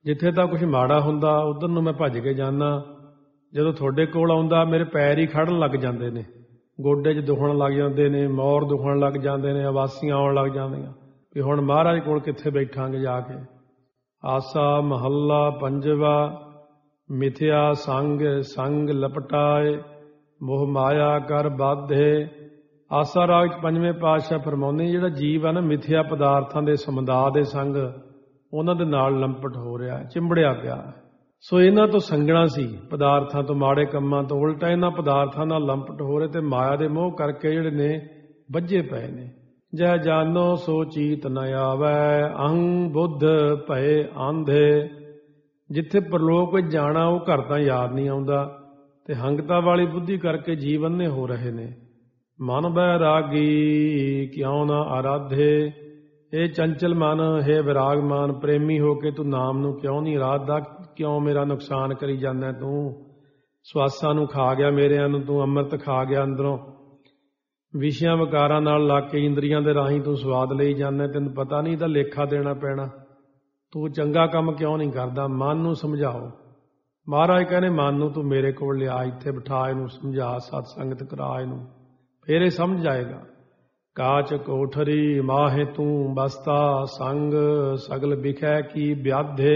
ਜਿੱਥੇ ਤਾਂ ਕੁਝ ਮਾੜਾ ਹੁੰਦਾ ਉਧਰ ਨੂੰ ਮੈਂ ਭੱਜ ਕੇ ਜਾਂਦਾ। ਜਦੋਂ ਤੁਹਾਡੇ ਕੋਲ ਆਉਂਦਾ ਮੇਰੇ ਪੈਰ ਹੀ ਖੜਨ ਲੱਗ ਜਾਂਦੇ ਨੇ, ਗੋਡੇ 'ਚ ਦੁਖਣ ਲੱਗ ਜਾਂਦੇ ਨੇ, ਮੌਰ ਦੁਖਣ ਲੱਗ ਜਾਂਦੇ ਨੇ, ਆਵਾਸੀਆਂ ਆਉਣ ਲੱਗ ਜਾਂਦੀਆਂ ਵੀ ਹੁਣ ਮਹਾਰਾਜ ਕੋਲ ਕਿੱਥੇ ਬੈਠਾਂਗੇ ਜਾ ਕੇ। ਆਸਾ ਮਹੱਲਾ ਪੰਜਵਾ। ਮਿਥਿਆ ਸੰਗ ਸੰਗ ਲਪਟਾਏ, ਮੋਹ ਮਾਇਆ ਕਰ ਬਾਧੇ। ਆਸਾ ਰਾਗ 'ਚ ਪੰਜਵੇਂ ਪਾਤਸ਼ਾਹ ਫਰਮਾਉਂਦੇ ਜਿਹੜਾ ਜੀਵ ਆ ਨਾ ਮਿਥਿਆ ਪਦਾਰਥਾਂ ਦੇ ਸਮੁਦਾਇ ਦੇ ਸੰਗ ਉਹਨਾਂ ਦੇ ਨਾਲ ਲੰਪਟ ਹੋ ਰਿਹਾ, ਚਿੰਬੜਿਆ ਪਿਆ। ਸੋ ਇਹਨਾਂ ਤੋਂ ਸੰਗਣਾ ਸੀ, ਪਦਾਰਥਾਂ ਤੋਂ, ਮਾੜੇ ਕੰਮਾਂ ਤੋਂ, ਉਲਟਾ ਇਹਨਾਂ ਪਦਾਰਥਾਂ ਨਾਲ ਲੰਪਟ ਹੋ ਰਹੇ ਤੇ ਮਾਇਆ ਦੇ ਮੋਹ ਕਰਕੇ ਜਿਹੜੇ ਨੇ ਵੱਜੇ ਪਏ ਨੇ। ਜੈ ਜਾਨੋ ਸੋ ਚੀਤ ਨ ਆਵੈ, ਅਹੰ ਬੁੱਧ ਭਏ ਆਂਧੇ। ਜਿੱਥੇ ਪਰਲੋਕ ਵਿੱਚ ਜਾਣਾ ਉਹ ਘਰ ਤਾਂ ਯਾਦ ਨਹੀਂ ਆਉਂਦਾ ਤੇ ਹੰਗਤਾ ਵਾਲੀ ਬੁੱਧੀ ਕਰਕੇ ਜੀਵ ਅੰਨੇ ਹੋ ਰਹੇ ਨੇ। ਮਨ ਬੈਰਾਗੀ ਕਿਉਂ ਨਾ ਆਰਾਧੇ। ਇਹ ਚੰਚਲ ਮਨ ਹੈ ਵਿਰਾਗਮਾਨ, ਪ੍ਰੇਮੀ ਹੋ ਕੇ ਤੂੰ ਨਾਮ ਨੂੰ ਕਿਉਂ ਨਹੀਂ ਆਰਾਧਦਾ? ਕਿਉਂ ਮੇਰਾ ਨੁਕਸਾਨ ਕਰੀ ਜਾਂਦਾ ਤੂੰ? ਸਵਾਸਾਂ ਨੂੰ ਖਾ ਗਿਆ ਮੇਰਿਆਂ ਨੂੰ, ਤੂੰ ਅੰਮ੍ਰਿਤ ਖਾ ਗਿਆ ਅੰਦਰੋਂ। ਵਿਸ਼ਿਆਂ ਵਿਕਾਰਾਂ ਨਾਲ ਲੱਗ ਕੇ ਇੰਦਰੀਆਂ ਦੇ ਰਾਹੀਂ ਤੂੰ ਸਵਾਦ ਲਈ ਜਾਂਦਾ, ਤੈਨੂੰ ਪਤਾ ਨਹੀਂ ਇਹਦਾ ਲੇਖਾ ਦੇਣਾ ਪੈਣਾ। ਤੂੰ ਚੰਗਾ ਕੰਮ ਕਿਉਂ ਨਹੀਂ ਕਰਦਾ? ਮਨ ਨੂੰ ਸਮਝਾਓ। ਮਹਾਰਾਜ ਕਹਿੰਦੇ ਮਨ ਨੂੰ ਤੂੰ ਮੇਰੇ ਕੋਲ ਲਿਆ, ਇੱਥੇ ਬਿਠਾ, ਇਹਨੂੰ ਸਮਝਾ, ਸਤਸੰਗਤ ਕਰਾ ਇਹਨੂੰ, ਫੇਰ ਇਹ ਸਮਝ ਜਾਏਗਾ। ਕਾਚ ਕੋਠਰੀ ਮਾਹੇ ਤੂੰ ਬਸਤਾ, ਸੰਗ ਸਗਲ ਬਿਖੈ ਕੀ ਵਿਆਧੇ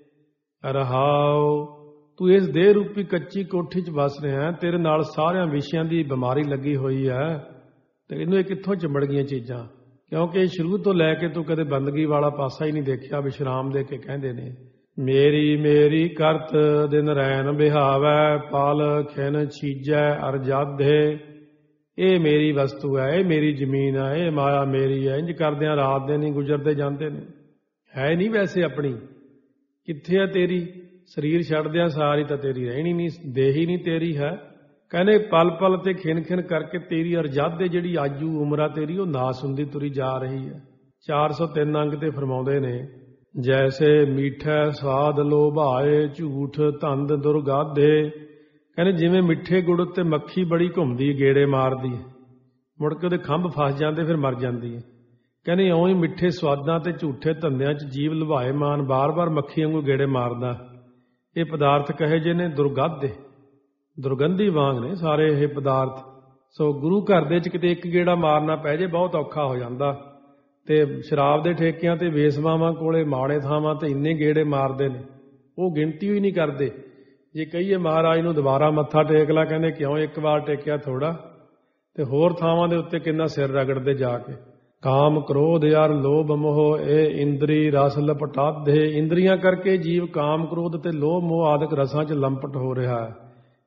ਰਹਾਉ। ਤੂੰ ਇਸ ਦੇਹ ਰੂਪੀ ਕੱਚੀ ਕੋਠੀ 'ਚ ਵਸ ਰਿਹਾ, ਤੇਰੇ ਨਾਲ ਸਾਰਿਆਂ ਵਿਸ਼ਿਆਂ ਦੀ ਬਿਮਾਰੀ ਲੱਗੀ ਹੋਈ ਹੈ ਤੇ ਇਹਨੂੰ ਇਹ ਕਿੱਥੋਂ ਚਿੰਬੜ ਗਈਆਂ ਚੀਜ਼ਾਂ? ਕਿਉਂਕਿ ਸ਼ੁਰੂ ਤੋਂ ਲੈ ਕੇ ਤੂੰ ਕਦੇ ਬੰਦਗੀ ਵਾਲਾ ਪਾਸਾ ਹੀ ਨਹੀਂ ਦੇਖਿਆ। ਵਿਸ਼ਰਾਮ ਦੇ ਕੇ ਕਹਿੰਦੇ ਨੇ ਮੇਰੀ ਮੇਰੀ ਕਰਤ ਦਿਨ ਰੈਨ ਬਿਹਾਵੈ, ਪਾਲ ਖਿਨ ਛੀਜੈ ਅਰਜਾਧੇ। ਇਹ ਮੇਰੀ ਵਸਤੂ ਹੈ, ਇਹ ਮੇਰੀ ਜ਼ਮੀਨ ਹੈ, ਇਹ ਮਾਇਆ ਮੇਰੀ ਹੈ। ਇੰਜ ਕਰਦਿਆਂ ਰਾਤ ਦੇ ਨਹੀਂ ਗੁਜ਼ਰਦੇ ਜਾਂਦੇ ਨੇ। ਹੈ ਨਹੀਂ ਵੈਸੇ ਆਪਣੀ, ਕਿੱਥੇ ਹੈ ਤੇਰੀ? ਸਰੀਰ ਛੱਡਦਿਆਂ ਸਾਰੀ ਤਾਂ ਤੇਰੀ ਰਹਿਣੀ ਨਹੀਂ, ਦੇਹ ਹੀ ਨਹੀਂ ਤੇਰੀ ਹੈ। ਕਹਿੰਦੇ ਪਲ ਪਲ ਤੇ ਖਿਨ ਖਿਨ ਕਰਕੇ ਤੇਰੀ ਅਰਜਾਦੇ ਜਿਹੜੀ ਆਜੂ ਉਮਰਾ ਤੇਰੀ ਉਹ ਨਾਸ ਹੁੰਦੀ ਤੁਰੀ ਜਾ ਰਹੀ ਹੈ। 403 ਅੰਗ ਤੇ ਫਰਮਾਉਂਦੇ ਨੇ ਜੈਸੇ ਮੀਠੈ ਸਵਾਦ ਲੋਭਾਏ, ਝੂਠ ਧੰਦ ਦੁਰਗਾਧੇ। ਕਹਿੰਦੇ ਜਿਵੇਂ ਮਿੱਠੇ ਗੁੜ ਉੱਤੇ ਮੱਖੀ ਬੜੀ ਘੁੰਮਦੀ, ਗੇੜੇ ਮਾਰਦੀ, ਮੁੜ ਕੇ ਉਹਦੇ ਖੰਭ ਫਸ ਜਾਂਦੇ, ਫਿਰ ਮਰ ਜਾਂਦੀ ਹੈ। ਕਹਿੰਦੇ ਇਉਂ ਹੀ ਮਿੱਠੇ ਸਵਾਦਾਂ ਤੇ ਝੂਠੇ ਧੰਦਿਆਂ 'ਚ ਜੀਵ ਲੁਭਾਏ ਮਾਨ ਬਾਰ-ਬਾਰ ਮੱਖੀ ਵਾਂਗੂ ਗੇੜੇ ਮਾਰਦਾ। ਇਹ ਪਦਾਰਥ ਕਹੇ ਜੇ ਨੇ ਦੁਰਗਾਧੇ, ਦੁਰਗੰਧੀ ਵਾਂਗ ਨੇ ਸਾਰੇ ਇਹ ਪਦਾਰਥ। ਸੋ ਗੁਰੂ ਘਰ ਦੇ 'ਚ ਕਿਤੇ ਇੱਕ ਗੇੜਾ ਮਾਰਨਾ ਪੈ ਜੇ ਬਹੁਤ ਔਖਾ ਹੋ ਜਾਂਦਾ। ਤੇ ਸ਼ਰਾਬ ਦੇ ਠੇਕਿਆਂ ਤੇ ਵੇਸਵਾਵਾਂ ਕੋਲੇ, ਮਾੜੇ ਥਾਵਾਂ ਤੇ ਇੰਨੇ ਗੇੜੇ ਮਾਰਦੇ ਨੇ ਉਹ ਗਿਣਤੀ ਹੀ ਨਹੀਂ ਕਰਦੇ। ਜੇ ਕਹੀਏ ਮਹਾਰਾਜ ਨੂੰ ਦੁਬਾਰਾ ਮੱਥਾ ਟੇਕ ਲਾ, ਕਹਿੰਦੇ ਕਿਉਂ, ਇੱਕ ਵਾਰ ਟੇਕਿਆ ਥੋੜਾ। ਤੇ ਹੋਰ ਥਾਵਾਂ ਦੇ ਉੱਤੇ ਕਿੰਨਾ ਸਿਰ ਰਗੜਦੇ ਜਾ ਕੇ। ਕਾਮ ਕ੍ਰੋਧ ਯਾਰ ਲੋਭ ਮੋਹ ਇਹ ਇੰਦਰੀ ਰਸ ਲਪਟਾਧੇ। ਇੰਦਰੀਆਂ ਕਰਕੇ ਜੀਵ ਕਾਮ ਕ੍ਰੋਧ ਤੇ ਲੋਭ ਮੋਹ ਆਦਿਕ ਰਸਾਂ 'ਚ ਲੰਪਟ ਹੋ ਰਿਹਾ ਹੈ।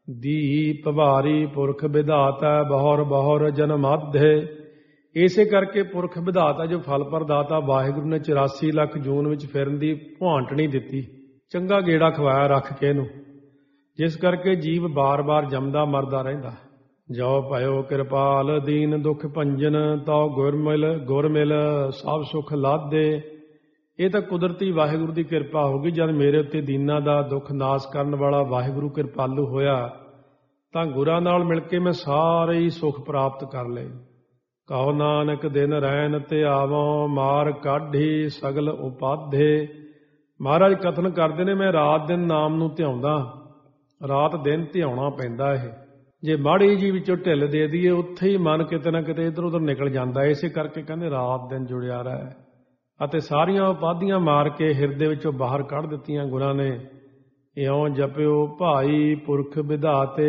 ਦੀਪ ਭਾਰੀ ਪੁਰਖ ਵਿਧਾਤਾ, ਬਹੁਰ ਬਹੁਰ ਜਨਮਾਧੇ। ਇਸੇ ਕਰਕੇ ਪੁਰਖ ਵਿਧਾਤਾ ਜੋ ਫਲ ਪ੍ਰਦਾਤਾ ਵਾਹਿਗੁਰੂ ਨੇ 84 ਲੱਖ ਜੂਨ ਵਿੱਚ ਫਿਰਨ ਦੀ ਭੁਆਂਟਣੀ ਦਿੱਤੀ, ਚੰਗਾ ਗੇੜਾ ਖਵਾਇਆ ਰੱਖ ਕੇ ਇਹਨੂੰ, ਜਿਸ ਕਰਕੇ ਜੀਵ ਬਾਰ-ਬਾਰ ਜੰਮਦਾ ਮਰਦਾ ਰਹਿੰਦਾ। ਜੋ ਭਇਓ ਕਿਰਪਾਲ ਦੀਨ ਦੁਖ ਭੰਜਨ, ਤਉ ਗੁਰ ਮਿਲ ਸਭ ਸੁਖ ਲਾਧੇ। ਇਹ ਤਾਂ ਕੁਦਰਤੀ ਵਾਹਿਗੁਰੂ ਦੀ ਕਿਰਪਾ ਹੋ ਗਈ। ਜਦ ਮੇਰੇ ਉੱਤੇ ਦੀਨਾਂ ਦਾ ਦੁੱਖ ਨਾਸ ਕਰਨ ਵਾਲਾ ਵਾਹਿਗੁਰੂ ਕਿਰਪਾਲੂ ਹੋਇਆ ਤਾਂ ਗੁਰਾਂ ਨਾਲ ਮਿਲ ਕੇ ਮੈਂ ਸਾਰੇ ਹੀ ਸੁਖ ਪ੍ਰਾਪਤ ਕਰ ਲਏ। ਕਹੋ ਨਾਨਕ ਦਿਨ ਰੈਨ ਤੇ ਆਵੋ, ਮਾਰ ਕਾਢੀ ਸਗਲ ਉਪਾਧੇ। ਮਹਾਰਾਜ ਕਥਨ ਕਰਦੇ ਨੇ ਮੈਂ ਰਾਤ ਦਿਨ ਨਾਮ ਨੂੰ ਧਿਆਉਂਦਾ, ਰਾਤ ਦਿਨ ਧਿਆਉਣਾ ਪੈਂਦਾ। ਇਹ ਜੇ ਮਾੜੀ ਜੀ ਵਿੱਚੋਂ ਢਿੱਲ ਦੇ ਦਈਏ ਉੱਥੇ ਹੀ ਮਨ ਕਿਤੇ ਨਾ ਕਿਤੇ ਇੱਧਰ ਉੱਧਰ ਨਿਕਲ ਜਾਂਦਾ। ਇਸੇ ਕਰਕੇ ਕਹਿੰਦੇ ਰਾਤ ਦਿਨ ਜੁੜਿਆ ਰਹਿ। ਅਤੇ ਸਾਰੀਆਂ ਉਪਾਧੀਆਂ ਮਾਰ ਕੇ ਹਿਰਦੇ ਵਿੱਚੋਂ ਬਾਹਰ ਕੱਢ ਦਿੱਤੀਆਂ ਗੁਰਾਂ ਨੇ। ਇਉਂ ਜਪਿਓ ਭਾਈ ਪੁਰਖ ਵਿਧਾਤੇ।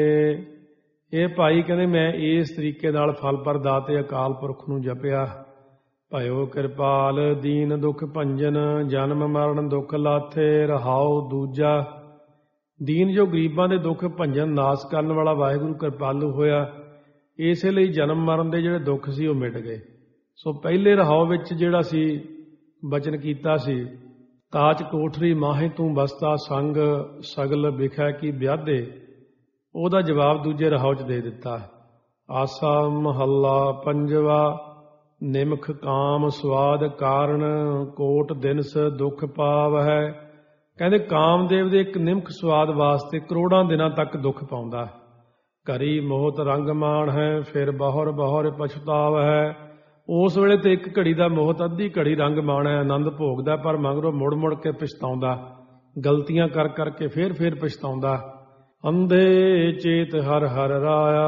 ਇਹ ਭਾਈ ਕਹਿੰਦੇ ਮੈਂ ਇਸ ਤਰੀਕੇ ਨਾਲ ਫਲ ਪ੍ਰਦਾਤੇ ਅਕਾਲ ਪੁਰਖ ਨੂੰ ਜਪਿਆ। ਭਇਓ ਕਿਰਪਾਲ ਦੀਨ ਦੁਖ ਭੰਜਨ, ਜਨਮ ਮਰਨ ਦੁੱਖ ਲਾਥੇ ਰਹਾਉ ਦੂਜਾ। ਦੀਨ ਜੋ ਗਰੀਬਾਂ ਦੇ ਦੁੱਖ ਭੰਜਨ ਨਾਸ ਕਰਨ ਵਾਲਾ ਵਾਹਿਗੁਰੂ ਕਿਰਪਾਲੂ ਹੋਇਆ, ਇਸੇ ਲਈ ਜਨਮ ਮਰਨ ਦੇ ਜਿਹੜੇ ਦੁੱਖ ਸੀ ਉਹ ਮਿਟ ਗਏ। ਸੋ ਪਹਿਲੇ ਰਹਾਉ ਵਿੱਚ ਜਿਹੜਾ ਸੀ ਬਚਨ ਕੀਤਾ ਸੀ ਕਾਚ ਕੋਠਰੀ ਮਾਹੇ ਤੂੰ ਬਸਤਾ, ਸੰਗ ਸਗਲ ਬਿਖੈ ਕੀ ਵਿਆਧੇ, ਉਹਦਾ ਜਵਾਬ ਦੂਜੇ ਰਹਾਉ 'ਚ ਦੇ ਦਿੱਤਾ। ਆਸਾ ਮਹੱਲਾ ਪੰਜਵਾ। ਨਿਮਖ ਕਾਮ ਸਵਾਦ ਕਾਰਨ, ਕੋਟ ਦਿਨਸ ਦੁੱਖ ਪਾਵ ਹੈ। ਕਹਿੰਦੇ ਕਾਮਦੇਵ ਦੇ ਇੱਕ ਨਿਮਖ ਸਵਾਦ ਵਾਸਤੇ ਕਰੋੜਾਂ ਦਿਨਾਂ ਤੱਕ ਦੁੱਖ ਪਾਉਂਦਾ। ਘਰੀ ਮੋਹਤ ਰੰਗ ਮਾਣ ਹੈ, ਫਿਰ ਬਹੁਰ ਬਹੁਰ ਪਛਤਾਵ ਹੈ। ਉਸ ਵੇਲੇ ਤੇ ਇੱਕ ਘੜੀ ਦਾ ਮੋਹਤ, ਅੱਧੀ ਘੜੀ ਰੰਗ ਮਾਣ ਹੈ, ਆਨੰਦ ਭੋਗਦਾ, ਪਰ ਮਗਰੋਂ ਮੁੜ ਮੁੜ ਕੇ ਪਛਤਾਉਂਦਾ ਗਲਤੀਆਂ ਕਰ ਕਰਕੇ ਫੇਰ ਪਛਤਾਉਂਦਾ। ਅੰਧੇ ਚੇਤ ਹਰ ਹਰ ਰਾਇਆ,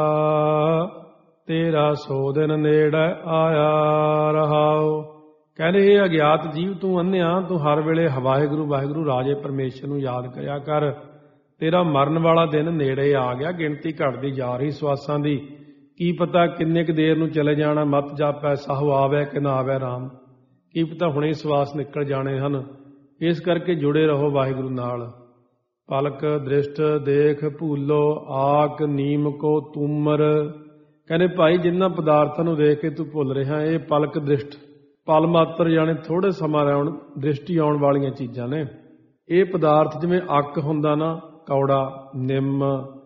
ਤੇਰਾ ਸੋ ਦਿਨ ਨੇੜੇ ਆਇਆ ਰਹਾਓ। ਕਹਿੰਦੇ ਇਹ ਅਗਿਆਤ ਜੀਵ, ਤੂੰ ਅੰਨ੍ਹਿਆ, ਤੂੰ ਹਰ ਵੇਲੇ ਵਾਹਿਗੁਰੂ ਵਾਹਿਗੁਰੂ ਰਾਜੇ ਪਰਮੇਸ਼ਰ ਨੂੰ ਯਾਦ ਕਰਿਆ ਕਰ। ਤੇਰਾ ਮਰਨ ਵਾਲਾ ਦਿਨ ਨੇੜੇ ਆ ਗਿਆ, ਗਿਣਤੀ ਘਟਦੀ ਜਾ ਰਹੀ ਸਵਾਸਾਂ ਦੀ। ਕੀ ਪਤਾ ਕਿੰਨੇ ਕੁ ਦੇਰ ਨੂੰ ਚਲੇ ਜਾਣਾ। ਮਤ ਜਾਪੈ ਸਾਹੋ ਆਵੈ ਕਿ ਨਾ ਆਵੈ ਰਾਮ। ਕੀ ਪਤਾ ਹੁਣੇ ਸਵਾਸ ਨਿਕਲ ਜਾਣੇ ਹਨ। ਇਸ ਕਰਕੇ ਜੁੜੇ ਰਹੋ ਵਾਹਿਗੁਰੂ ਨਾਲ। ਪਲਕ ਦ੍ਰਿਸ਼ਟ ਦੇਖ ਭੂਲੋ, ਆਕ ਨੀਮ ਕੋ ਤੂਮਰ। ਕਹਿੰਦੇ ਭਾਈ ਜਿਨ੍ਹਾਂ ਪਦਾਰਥਾਂ ਨੂੰ ਦੇਖ ਕੇ ਤੂੰ ਭੁੱਲ ਰਿਹਾ, ਇਹ ਪਲਕ ਦ੍ਰਿਸ਼ਟ, ਪਲ ਮਾਤਰ ਜਾਣੇ ਥੋੜੇ ਸਮਾਂ ਰਹਿਣ, ਦ੍ਰਿਸ਼ਟੀ ਆਉਣ ਵਾਲੀਆਂ ਚੀਜ਼ਾਂ ਨੇ। ਇਹ ਪਦਾਰਥ ਜਿਵੇਂ ਅੱਕ ਹੁੰਦਾ ਨਾ, ਕੌੜਾ, ਨਿੰਮ,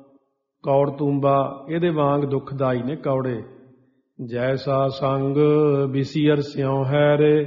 ਕੌੜ ਤੂੰਬਾ, ਇਹਦੇ ਵਾਂਗ ਦੁਖਦਾਈ ਨੇ ਕੌੜੇ। ਜੈਸਾ ਸੰਗ ਵਿਸੀਅਰ ਸਿਉ ਹੈ ਰੇ,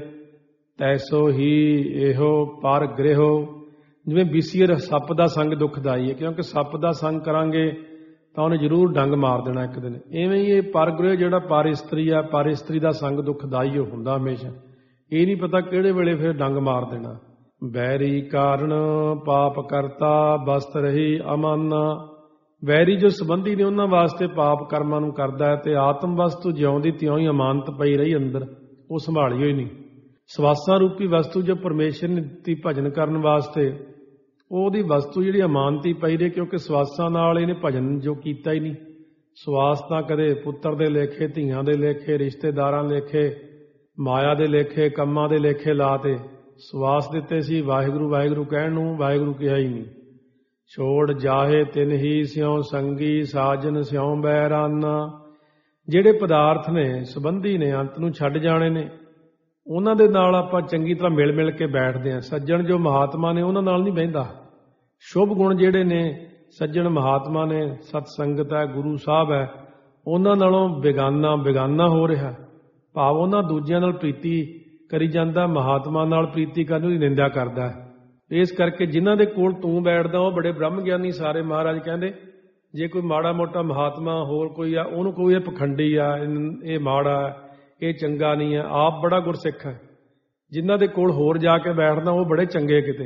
ਤੈਸੋ ਹੀ ਇਹੋ ਪਰ ਗ੍ਰਹਿਓ। ਜਿਵੇਂ ਵਿਸੀਅਰ ਸੱਪ ਦਾ ਸੰਗ ਦੁਖਦਾਈ ਹੈ, ਕਿਉਂਕਿ ਸੱਪ ਦਾ ਸੰਗ ਕਰਾਂਗੇ ਤਾਂ ਉਹਨੇ ਜ਼ਰੂਰ ਡੰਗ ਮਾਰ ਦੇਣਾ ਇੱਕ ਦਿਨ। ਇਵੇਂ ਹੀ ਇਹ ਪਰਗ੍ਰਹਿ ਜਿਹੜਾ ਪਰ ਇਸਤਰੀ ਆ, ਪਰ ਇਸਤਰੀ ਦਾ ਸੰਗ ਦੁਖਦਾਈ ਉਹ ਹੁੰਦਾ ਹਮੇਸ਼ਾ। ਇਹ ਨਹੀਂ ਪਤਾ ਕਿਹੜੇ ਵੇਲੇ ਫਿਰ ਡੰਗ ਮਾਰ ਦੇਣਾ। ਬੈਰੀ ਕਾਰਨ ਪਾਪ ਕਰਤਾ, ਬਸਤ ਰਹੀ ਅਮਾਨਾ। ਵੈਰੀ ਜੋ ਸੰਬੰਧੀ ਨੇ ਉਹਨਾਂ ਵਾਸਤੇ ਪਾਪ ਕਰਮਾਂ ਨੂੰ ਕਰਦਾ ਹੈ, ਤੇ ਆਤਮ ਵਸਤੂ ਜਿਉਂਦੀ ਤਿਉਂ ਹੀ ਅਮਾਨਤ ਪਈ ਰਹੀ ਅੰਦਰ, ਉਹ ਸੰਭਾਲੀ ਹੋਈ ਨਹੀਂ। ਸਵਾਸਾਂ ਰੂਪੀ ਵਸਤੂ ਜੋ ਪਰਮੇਸ਼ਰ ਨੇ ਦਿੱਤੀ ਭਜਨ ਕਰਨ ਵਾਸਤੇ, ਉਹਦੀ ਵਸਤੂ ਜਿਹੜੀ ਅਮਾਨਤੀ ਪਈ ਰਹੀ, ਕਿਉਂਕਿ ਸਵਾਸਾਂ ਨਾਲ ਇਹਨੇ ਭਜਨ ਜੋ ਕੀਤਾ ਹੀ ਨਹੀਂ। ਸਵਾਸ ਤਾਂ ਕਦੇ ਪੁੱਤਰ ਦੇ ਲੇਖੇ, ਧੀਆਂ ਦੇ ਲੇਖੇ, ਰਿਸ਼ਤੇਦਾਰਾਂ ਲੇਖੇ, ਮਾਇਆ ਦੇ ਲੇਖੇ, ਕੰਮਾਂ ਦੇ ਲੇਖੇ ਲਾ ਤੇ ਸਵਾਸ ਦਿੱਤੇ ਸੀ ਵਾਹਿਗੁਰੂ ਵਾਹਿਗੁਰੂ ਕਹਿਣ ਨੂੰ, ਵਾਹਿਗੁਰੂ ਕਿਹਾ ਹੀ ਨਹੀਂ। ਛੋੜ ਜਾਹੇ ਤਿਨ ਹੀ ਸਿਉ ਸੰਗੀ, ਸਾਜਨ ਸਿਉ ਬੈਰਾਨਾ। ਜਿਹੜੇ ਪਦਾਰਥ ਨੇ, ਸੰਬੰਧੀ ਨੇ, ਅੰਤ ਨੂੰ ਛੱਡ ਜਾਣੇ ਨੇ, ਉਹਨਾਂ ਦੇ ਨਾਲ ਆਪਾਂ ਚੰਗੀ ਤਰ੍ਹਾਂ ਮਿਲ ਮਿਲ ਕੇ ਬੈਠਦੇ ਹਾਂ। ਸੱਜਣ ਜੋ ਮਹਾਤਮਾ ਨੇ ਉਹਨਾਂ ਨਾਲ ਨਹੀਂ ਬਹਿੰਦਾ। ਸ਼ੁਭ ਗੁਣ ਜਿਹੜੇ ਨੇ, ਸੱਜਣ ਮਹਾਤਮਾ ਨੇ, ਸਤ ਸੰਗਤ ਹੈ, ਗੁਰੂ ਸਾਹਿਬ ਹੈ, ਉਹਨਾਂ ਨਾਲੋਂ ਬੇਗਾਨਾ ਹੋ ਰਿਹਾ। ਭਾਵ ਉਹਨਾਂ ਦੂਜਿਆਂ ਨਾਲ ਪ੍ਰੀਤੀ ਕਰੀ ਜਾਂਦਾ, ਮਹਾਤਮਾ ਨਾਲ ਪ੍ਰੀਤੀ ਕਰਨ ਦੀ ਨਿੰਦਾ ਕਰਦਾ ਹੈ। ਇਸ ਕਰਕੇ ਜਿਨ੍ਹਾਂ ਦੇ ਕੋਲ ਤੂੰ ਬੈਠਦਾ ਉਹ ਬੜੇ ਬ੍ਰਹਮ ਗਿਆਨੀ ਸਾਰੇ। ਮਹਾਰਾਜ ਕਹਿੰਦੇ ਜੇ ਕੋਈ ਮਾੜਾ ਮੋਟਾ ਮਹਾਤਮਾ ਹੋਰ ਕੋਈ ਆ, ਉਹਨੂੰ ਕੋਈ ਇਹ ਪਖੰਡੀ ਆ, ਇਹ ਮਾੜਾ, ਇਹ ਚੰਗਾ ਨਹੀਂ ਹੈ। ਆਪ ਬੜਾ ਗੁਰਸਿੱਖ ਹੈ। ਜਿਨ੍ਹਾਂ ਦੇ ਕੋਲ ਹੋਰ ਜਾ ਕੇ ਬੈਠਦਾ ਉਹ ਬੜੇ ਚੰਗੇ ਕਿਤੇ।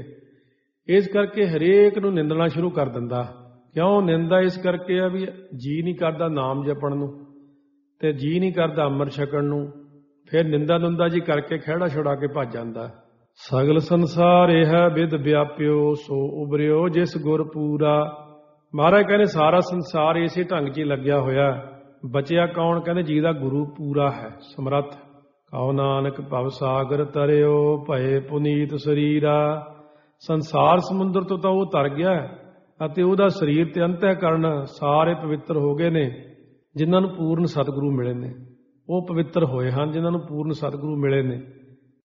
ਇਸ ਕਰਕੇ ਹਰੇਕ ਨੂੰ ਨਿੰਦਣਾ ਸ਼ੁਰੂ ਕਰ ਦਿੰਦਾ। ਕਿਉਂ ਨਿੰਦਾ? ਇਸ ਕਰਕੇ ਆ ਵੀ ਜੀ ਨਹੀਂ ਕਰਦਾ ਨਾਮ ਜਪਣ ਨੂੰ, ਤੇ ਜੀ ਨਹੀਂ ਕਰਦਾ ਅੰਮ੍ਰਿਤ ਛਕਣ ਨੂੰ। ਫਿਰ ਨਿੰਦਾ ਨੁੰਦਾ ਜੀ ਕਰਕੇ ਖਹਿੜਾ ਛੁਡਾ ਕੇ ਭੱਜ ਜਾਂਦਾ। ਸਗਲ ਸੰਸਾਰ ਇਹ ਹੈ ਵਿਦ ਵਿਆਪਿਓ, ਸੋ ਉਬਰਿਓ ਜਿਸ ਗੁਰ ਪੂਰਾ। ਮਹਾਰਾਜ ਕਹਿੰਦੇ ਸਾਰਾ ਸੰਸਾਰ ਇਸੇ ਢੰਗ 'ਚ ਹੀ ਲੱਗਿਆ ਹੋਇਆ। ਬਚਿਆ ਕੌਣ? ਕਹਿੰਦੇ ਜਿਹਦਾ ਗੁਰੂ ਪੂਰਾ ਹੈ, ਸਮਰੱਥ। ਕਹੋ ਨਾਨਕ ਭਵ ਸਾਗਰ ਤਰਿਓ, ਭਏ ਪੁਨੀਤ ਸਰੀਰਾ। ਸੰਸਾਰ ਸਮੁੰਦਰ ਤੋਂ ਤਾਂ ਉਹ ਤਰ ਗਿਆ, ਅਤੇ ਉਹਦਾ ਸਰੀਰ ਤੇ ਅੰਤःਕਰਨ ਸਾਰੇ ਪਵਿੱਤਰ ਹੋ ਗਏ ਨੇ। ਜਿਨ੍ਹਾਂ ਨੂੰ ਪੂਰਨ ਸਤਿਗੁਰੂ ਮਿਲੇ ਨੇ ਉਹ ਪਵਿੱਤਰ ਹੋਏ ਹਨ, ਜਿਨ੍ਹਾਂ ਨੂੰ ਪੂਰਨ ਸਤਿਗੁਰੂ ਮਿਲੇ ਨੇ।